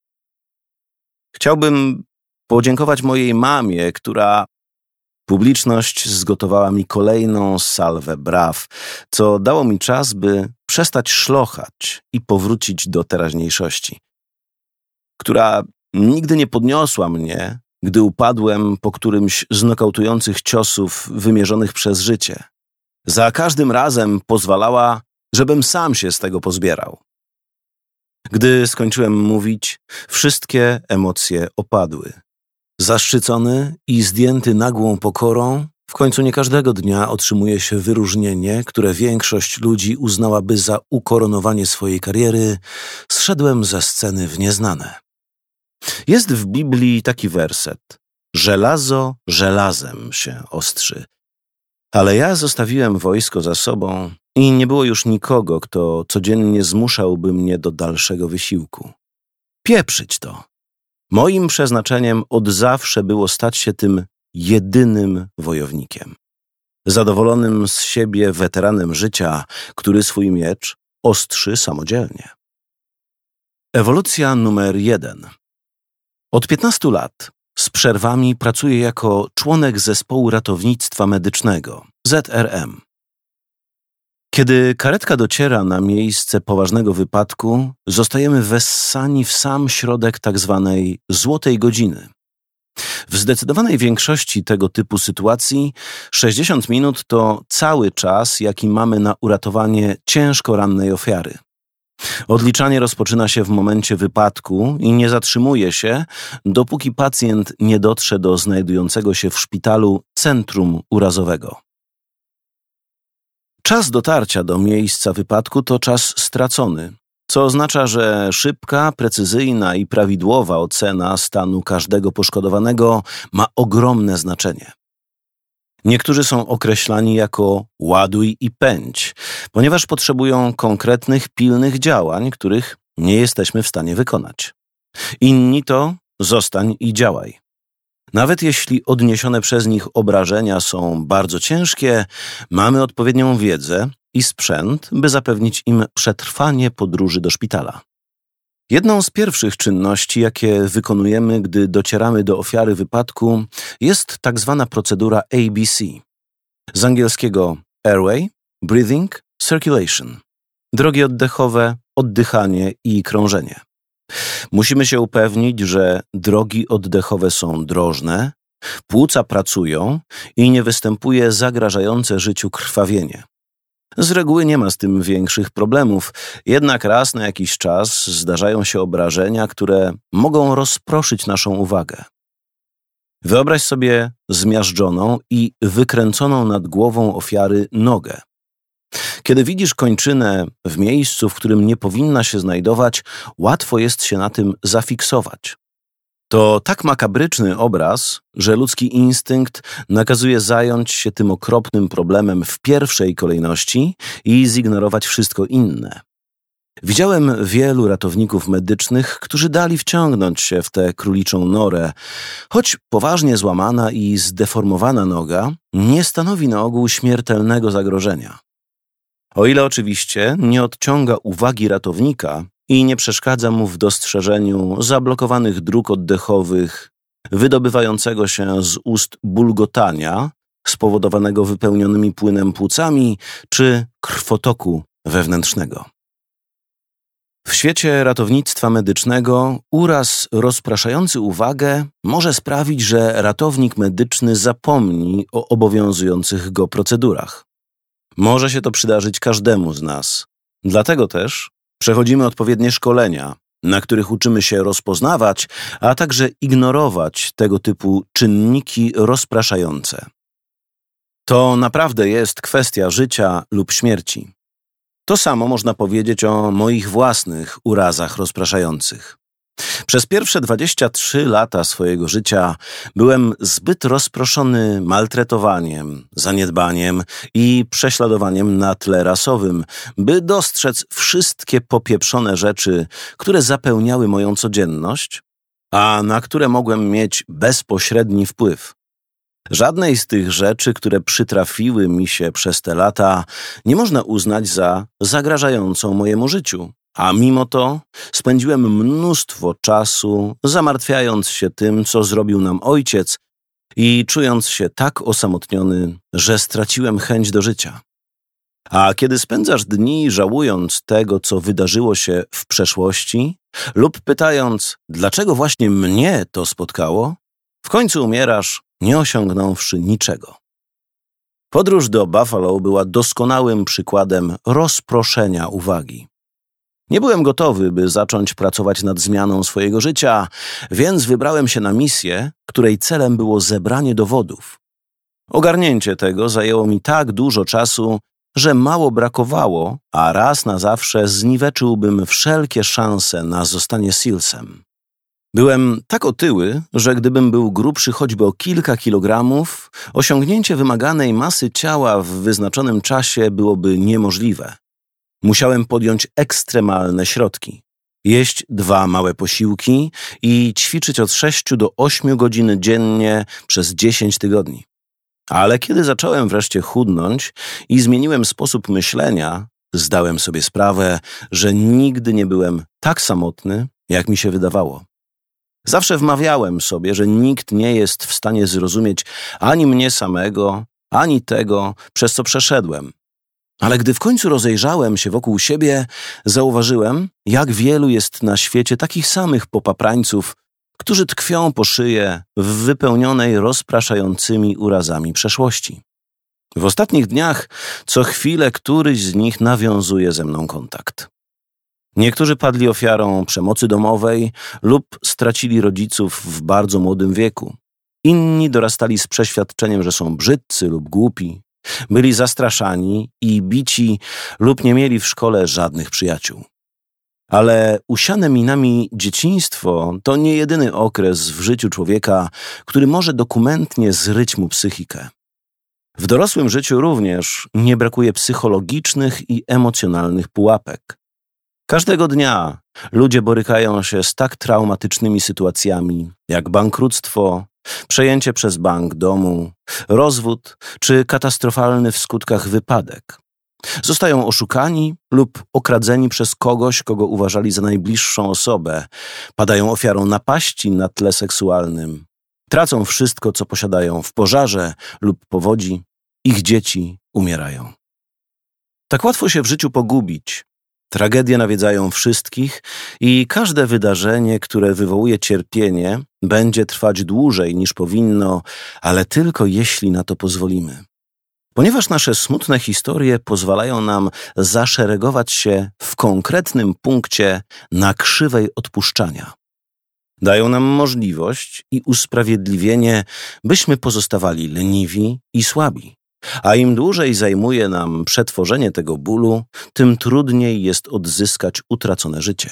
Chciałbym podziękować mojej mamie, która publiczność zgotowała mi kolejną salwę braw, co dało mi czas, by przestać szlochać i powrócić do teraźniejszości, która nigdy nie podniosła mnie, gdy upadłem po którymś z nokautujących ciosów wymierzonych przez życie. Za każdym razem pozwalała, żebym sam się z tego pozbierał. Gdy skończyłem mówić, wszystkie emocje opadły. Zaszczycony i zdjęty nagłą pokorą, w końcu nie każdego dnia otrzymuje się wyróżnienie, które większość ludzi uznałaby za ukoronowanie swojej kariery, zszedłem ze sceny w nieznane. Jest w Biblii taki werset: żelazo żelazem się ostrzy. Ale ja zostawiłem wojsko za sobą i nie było już nikogo, kto codziennie zmuszałby mnie do dalszego wysiłku. Pieprzyć to! Moim przeznaczeniem od zawsze było stać się tym jedynym wojownikiem. Zadowolonym z siebie weteranem życia, który swój miecz ostrzy samodzielnie. Ewolucja numer 1. Od 15 lat z przerwami pracuję jako członek zespołu ratownictwa medycznego, ZRM. Kiedy karetka dociera na miejsce poważnego wypadku, zostajemy wessani w sam środek tzw. złotej godziny. W zdecydowanej większości tego typu sytuacji 60 minut to cały czas, jaki mamy na uratowanie ciężko rannej ofiary. Odliczanie rozpoczyna się w momencie wypadku i nie zatrzymuje się, dopóki pacjent nie dotrze do znajdującego się w szpitalu centrum urazowego. Czas dotarcia do miejsca wypadku to czas stracony, co oznacza, że szybka, precyzyjna i prawidłowa ocena stanu każdego poszkodowanego ma ogromne znaczenie. Niektórzy są określani jako ładuj i pędź, ponieważ potrzebują konkretnych, pilnych działań, których nie jesteśmy w stanie wykonać. Inni to zostań i działaj. Nawet jeśli odniesione przez nich obrażenia są bardzo ciężkie, mamy odpowiednią wiedzę i sprzęt, by zapewnić im przetrwanie podróży do szpitala. Jedną z pierwszych czynności, jakie wykonujemy, gdy docieramy do ofiary wypadku, jest tak zwana procedura ABC. Z angielskiego Airway, Breathing, Circulation. Drogi oddechowe, oddychanie i krążenie. Musimy się upewnić, że drogi oddechowe są drożne, płuca pracują i nie występuje zagrażające życiu krwawienie. Z reguły nie ma z tym większych problemów, jednak raz na jakiś czas zdarzają się obrażenia, które mogą rozproszyć naszą uwagę. Wyobraź sobie zmiażdżoną i wykręconą nad głową ofiary nogę. Kiedy widzisz kończynę w miejscu, w którym nie powinna się znajdować, łatwo jest się na tym zafiksować. To tak makabryczny obraz, że ludzki instynkt nakazuje zająć się tym okropnym problemem w pierwszej kolejności i zignorować wszystko inne. Widziałem wielu ratowników medycznych, którzy dali wciągnąć się w tę króliczą norę, choć poważnie złamana i zdeformowana noga nie stanowi na ogół śmiertelnego zagrożenia. O ile oczywiście nie odciąga uwagi ratownika i nie przeszkadza mu w dostrzeżeniu zablokowanych dróg oddechowych, wydobywającego się z ust bulgotania spowodowanego wypełnionymi płynem płucami czy krwotoku wewnętrznego. W świecie ratownictwa medycznego uraz rozpraszający uwagę może sprawić, że ratownik medyczny zapomni o obowiązujących go procedurach. Może się to przydarzyć każdemu z nas. Dlatego też przechodzimy odpowiednie szkolenia, na których uczymy się rozpoznawać, a także ignorować tego typu czynniki rozpraszające. To naprawdę jest kwestia życia lub śmierci. To samo można powiedzieć o moich własnych urazach rozpraszających. Przez pierwsze 23 lata swojego życia byłem zbyt rozproszony maltretowaniem, zaniedbaniem i prześladowaniem na tle rasowym, by dostrzec wszystkie popieprzone rzeczy, które zapełniały moją codzienność, a na które mogłem mieć bezpośredni wpływ. Żadnej z tych rzeczy, które przytrafiły mi się przez te lata, nie można uznać za zagrażającą mojemu życiu. A mimo to spędziłem mnóstwo czasu zamartwiając się tym, co zrobił nam ojciec i czując się tak osamotniony, że straciłem chęć do życia. A kiedy spędzasz dni żałując tego, co wydarzyło się w przeszłości lub pytając, dlaczego właśnie mnie to spotkało, w końcu umierasz, nie osiągnąwszy niczego. Podróż do Buffalo była doskonałym przykładem rozproszenia uwagi. Nie byłem gotowy, by zacząć pracować nad zmianą swojego życia, więc wybrałem się na misję, której celem było zebranie dowodów. Ogarnięcie tego zajęło mi tak dużo czasu, że mało brakowało, a raz na zawsze zniweczyłbym wszelkie szanse na zostanie SEALsem. Byłem tak otyły, że gdybym był grubszy choćby o kilka kilogramów, osiągnięcie wymaganej masy ciała w wyznaczonym czasie byłoby niemożliwe. Musiałem podjąć ekstremalne środki. Jeść 2 małe posiłki i ćwiczyć od 6 do 8 godzin dziennie przez 10 tygodni. Ale kiedy zacząłem wreszcie chudnąć i zmieniłem sposób myślenia, zdałem sobie sprawę, że nigdy nie byłem tak samotny, jak mi się wydawało. Zawsze wmawiałem sobie, że nikt nie jest w stanie zrozumieć ani mnie samego, ani tego, przez co przeszedłem. Ale gdy w końcu rozejrzałem się wokół siebie, zauważyłem, jak wielu jest na świecie takich samych popaprańców, którzy tkwią po szyję w wypełnionej rozpraszającymi urazami przeszłości. W ostatnich dniach co chwilę któryś z nich nawiązuje ze mną kontakt. Niektórzy padli ofiarą przemocy domowej lub stracili rodziców w bardzo młodym wieku. Inni dorastali z przeświadczeniem, że są brzydcy lub głupi. Byli zastraszani i bici lub nie mieli w szkole żadnych przyjaciół. Ale usiane minami dzieciństwo to nie jedyny okres w życiu człowieka, który może dokumentnie zryć mu psychikę. W dorosłym życiu również nie brakuje psychologicznych i emocjonalnych pułapek. Każdego dnia ludzie borykają się z tak traumatycznymi sytuacjami jak bankructwo, przejęcie przez bank domu, rozwód czy katastrofalny w skutkach wypadek. Zostają oszukani lub okradzeni przez kogoś, kogo uważali za najbliższą osobę, padają ofiarą napaści na tle seksualnym, tracą wszystko, co posiadają w pożarze lub powodzi, ich dzieci umierają. Tak łatwo się w życiu pogubić. Tragedie nawiedzają wszystkich i każde wydarzenie, które wywołuje cierpienie, będzie trwać dłużej niż powinno, ale tylko jeśli na to pozwolimy. Ponieważ nasze smutne historie pozwalają nam zaszeregować się w konkretnym punkcie na krzywej odpuszczania. Dają nam możliwość i usprawiedliwienie, byśmy pozostawali leniwi i słabi. A im dłużej zajmuje nam przetworzenie tego bólu, tym trudniej jest odzyskać utracone życie.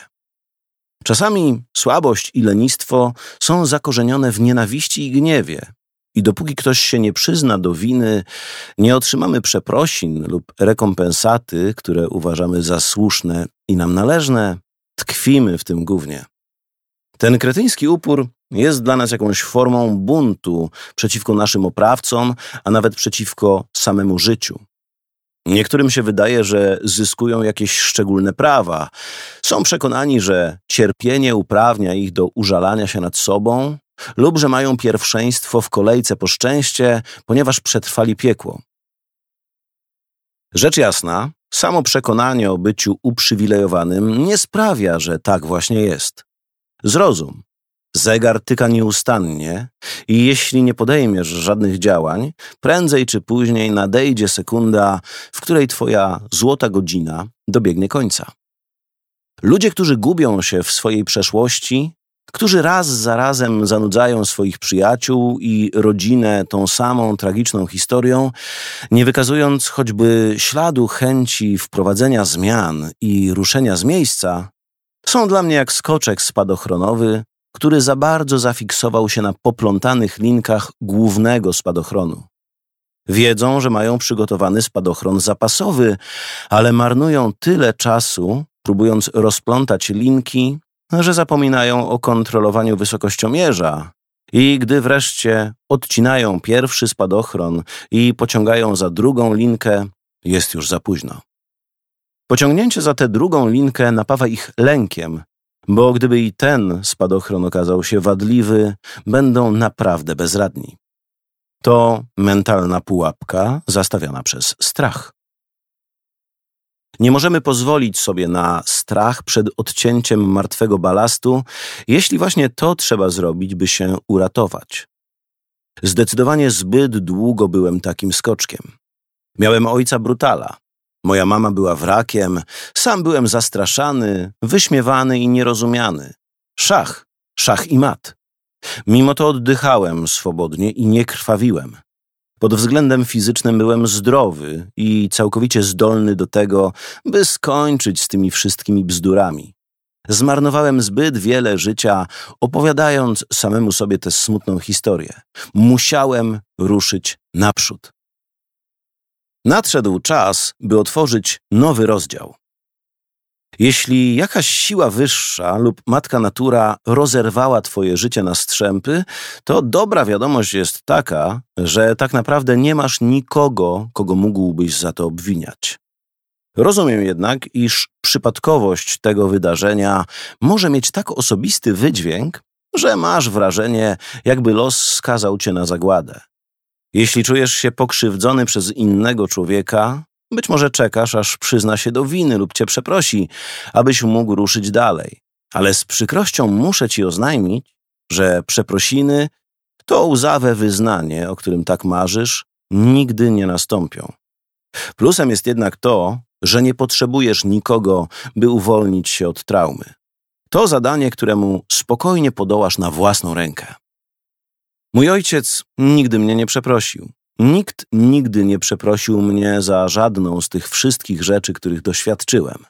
Czasami słabość i lenistwo są zakorzenione w nienawiści i gniewie. I dopóki ktoś się nie przyzna do winy, nie otrzymamy przeprosin lub rekompensaty, które uważamy za słuszne i nam należne, tkwimy w tym gównie. Ten kretyński upór jest dla nas jakąś formą buntu przeciwko naszym oprawcom, a nawet przeciwko samemu życiu. Niektórym się wydaje, że zyskują jakieś szczególne prawa. Są przekonani, że cierpienie uprawnia ich do użalania się nad sobą lub że mają pierwszeństwo w kolejce po szczęście, ponieważ przetrwali piekło. Rzecz jasna, Samo przekonanie o byciu uprzywilejowanym nie sprawia, że tak właśnie jest. Zrozum. Zegar tyka nieustannie i jeśli nie podejmiesz żadnych działań, prędzej czy później nadejdzie sekunda, w której twoja złota godzina dobiegnie końca. Ludzie, którzy gubią się w swojej przeszłości, którzy raz za razem zanudzają swoich przyjaciół i rodzinę tą samą tragiczną historią, nie wykazując choćby śladu chęci wprowadzenia zmian i ruszenia z miejsca, są dla mnie jak skoczek spadochronowy, który za bardzo zafiksował się na poplątanych linkach głównego spadochronu. Wiedzą, że mają przygotowany spadochron zapasowy, ale marnują tyle czasu, próbując rozplątać linki, że zapominają o kontrolowaniu wysokościomierza i gdy wreszcie odcinają pierwszy spadochron i pociągają za drugą linkę, jest już za późno. Pociągnięcie za tę drugą linkę napawa ich lękiem, bo gdyby i ten spadochron okazał się wadliwy, będą naprawdę bezradni. To mentalna pułapka zastawiana przez strach. Nie możemy pozwolić sobie na strach przed odcięciem martwego balastu, jeśli właśnie to trzeba zrobić, by się uratować. Zdecydowanie zbyt długo byłem takim skoczkiem. Miałem ojca brutala. Moja mama była wrakiem, sam byłem zastraszany, wyśmiewany i nierozumiany. Szach i mat. Mimo to oddychałem swobodnie i nie krwawiłem. Pod względem fizycznym byłem zdrowy i całkowicie zdolny do tego, by skończyć z tymi wszystkimi bzdurami. Zmarnowałem zbyt wiele życia, opowiadając samemu sobie tę smutną historię. Musiałem ruszyć naprzód. Nadszedł czas, by otworzyć nowy rozdział. Jeśli jakaś siła wyższa lub matka natura rozerwała twoje życie na strzępy, to dobra wiadomość jest taka, że tak naprawdę nie masz nikogo, kogo mógłbyś za to obwiniać. Rozumiem jednak, iż przypadkowość tego wydarzenia może mieć tak osobisty wydźwięk, że masz wrażenie, jakby los skazał cię na zagładę. Jeśli czujesz się pokrzywdzony przez innego człowieka, być może czekasz, aż przyzna się do winy lub cię przeprosi, abyś mógł ruszyć dalej. Ale z przykrością muszę ci oznajmić, że przeprosiny, to łzawe wyznanie, o którym tak marzysz, nigdy nie nastąpią. Plusem jest jednak to, że nie potrzebujesz nikogo, by uwolnić się od traumy. To zadanie, któremu spokojnie podołasz na własną rękę. Mój ojciec nigdy mnie nie przeprosił. Nikt nigdy nie przeprosił mnie za żadną z tych wszystkich rzeczy, których doświadczyłem.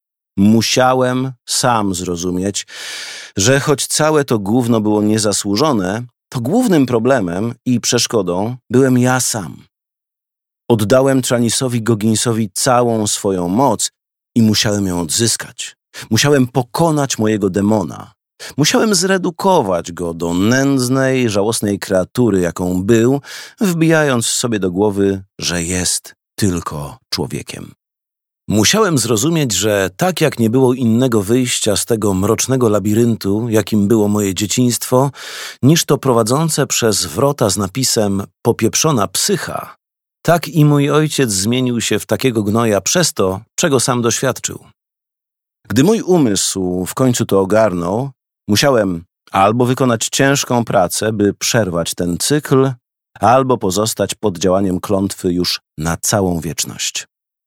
Musiałem sam zrozumieć, że choć całe to gówno było niezasłużone, to głównym problemem i przeszkodą byłem ja sam. Oddałem Trannisowi Gogginsowi całą swoją moc i musiałem ją odzyskać. Musiałem pokonać mojego demona. Musiałem zredukować go do nędznej, żałosnej kreatury, jaką był, wbijając sobie do głowy, że jest tylko człowiekiem. Musiałem zrozumieć, że tak jak nie było innego wyjścia z tego mrocznego labiryntu, jakim było moje dzieciństwo, niż to prowadzące przez wrota z napisem „popieprzona psycha”, tak i mój ojciec zmienił się w takiego gnoja przez to, czego sam doświadczył. Gdy mój umysł w końcu to ogarnął, musiałem albo wykonać ciężką pracę, by przerwać ten cykl, albo pozostać pod działaniem klątwy już na całą wieczność.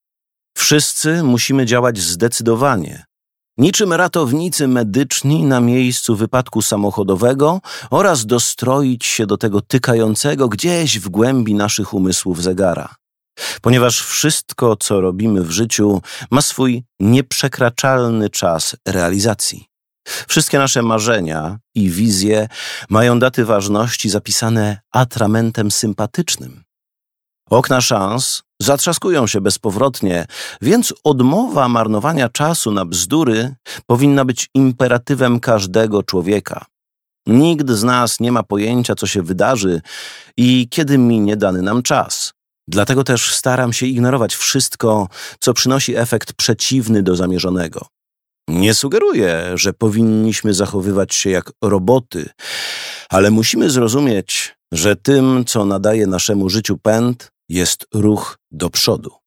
Wszyscy musimy działać zdecydowanie, niczym ratownicy medyczni na miejscu wypadku samochodowego oraz dostroić się do tego tykającego gdzieś w głębi naszych umysłów zegara. Ponieważ wszystko, co robimy w życiu, ma swój nieprzekraczalny czas realizacji. Wszystkie nasze marzenia i wizje mają daty ważności zapisane atramentem sympatycznym. Okna szans zatrzaskują się bezpowrotnie, więc odmowa marnowania czasu na bzdury powinna być imperatywem każdego człowieka. Nikt z nas nie ma pojęcia, co się wydarzy i kiedy minie dany nam czas. Dlatego też staram się ignorować wszystko, co przynosi efekt przeciwny do zamierzonego. Nie sugeruję, że powinniśmy zachowywać się jak roboty, ale musimy zrozumieć, że tym, co nadaje naszemu życiu pęd, jest ruch do przodu.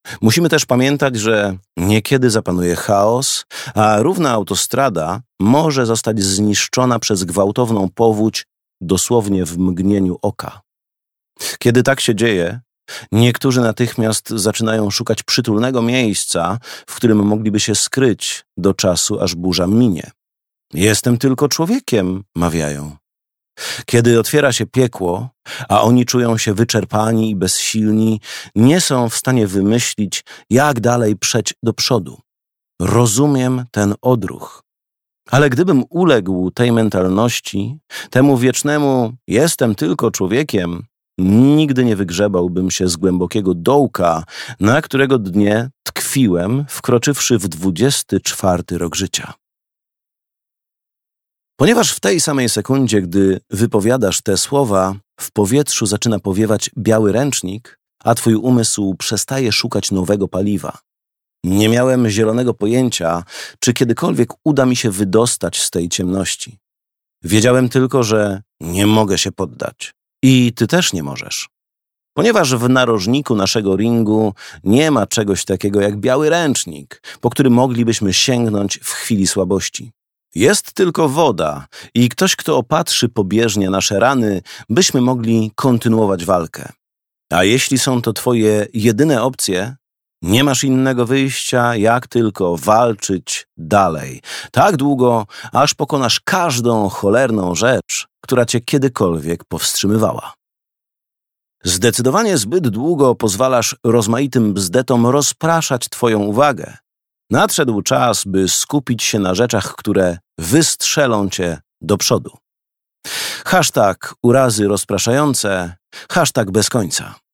Musimy też pamiętać, że niekiedy zapanuje chaos, a równa autostrada może zostać zniszczona przez gwałtowną powódź dosłownie w mgnieniu oka. Kiedy tak się dzieje, niektórzy natychmiast zaczynają szukać przytulnego miejsca, w którym mogliby się skryć do czasu, aż burza minie. Jestem tylko człowiekiem, mawiają. Kiedy otwiera się piekło, a oni czują się wyczerpani i bezsilni, nie są w stanie wymyślić, jak dalej przeć do przodu. Rozumiem ten odruch. Ale gdybym uległ tej mentalności, temu wiecznemu jestem tylko człowiekiem, nigdy nie wygrzebałbym się z głębokiego dołka, na którego dnie tkwiłem, wkroczywszy w 24 rok życia. Ponieważ w tej samej sekundzie, gdy wypowiadasz te słowa, w powietrzu zaczyna powiewać biały ręcznik, a twój umysł przestaje szukać nowego paliwa. Nie miałem zielonego pojęcia, czy kiedykolwiek uda mi się wydostać z tej ciemności. Wiedziałem tylko, że nie mogę się poddać. I ty też nie możesz. Ponieważ w narożniku naszego ringu nie ma czegoś takiego jak biały ręcznik, po który moglibyśmy sięgnąć w chwili słabości. Jest tylko woda i ktoś, kto opatrzy pobieżnie nasze rany, byśmy mogli kontynuować walkę. A jeśli są to twoje jedyne opcje, nie masz innego wyjścia, jak tylko walczyć dalej. Tak długo, aż pokonasz każdą cholerną rzecz, która cię kiedykolwiek powstrzymywała. Zdecydowanie zbyt długo pozwalasz rozmaitym bzdetom rozpraszać twoją uwagę. Nadszedł czas, by skupić się na rzeczach, które wystrzelą cię do przodu. #urazy rozpraszające, #bez końca.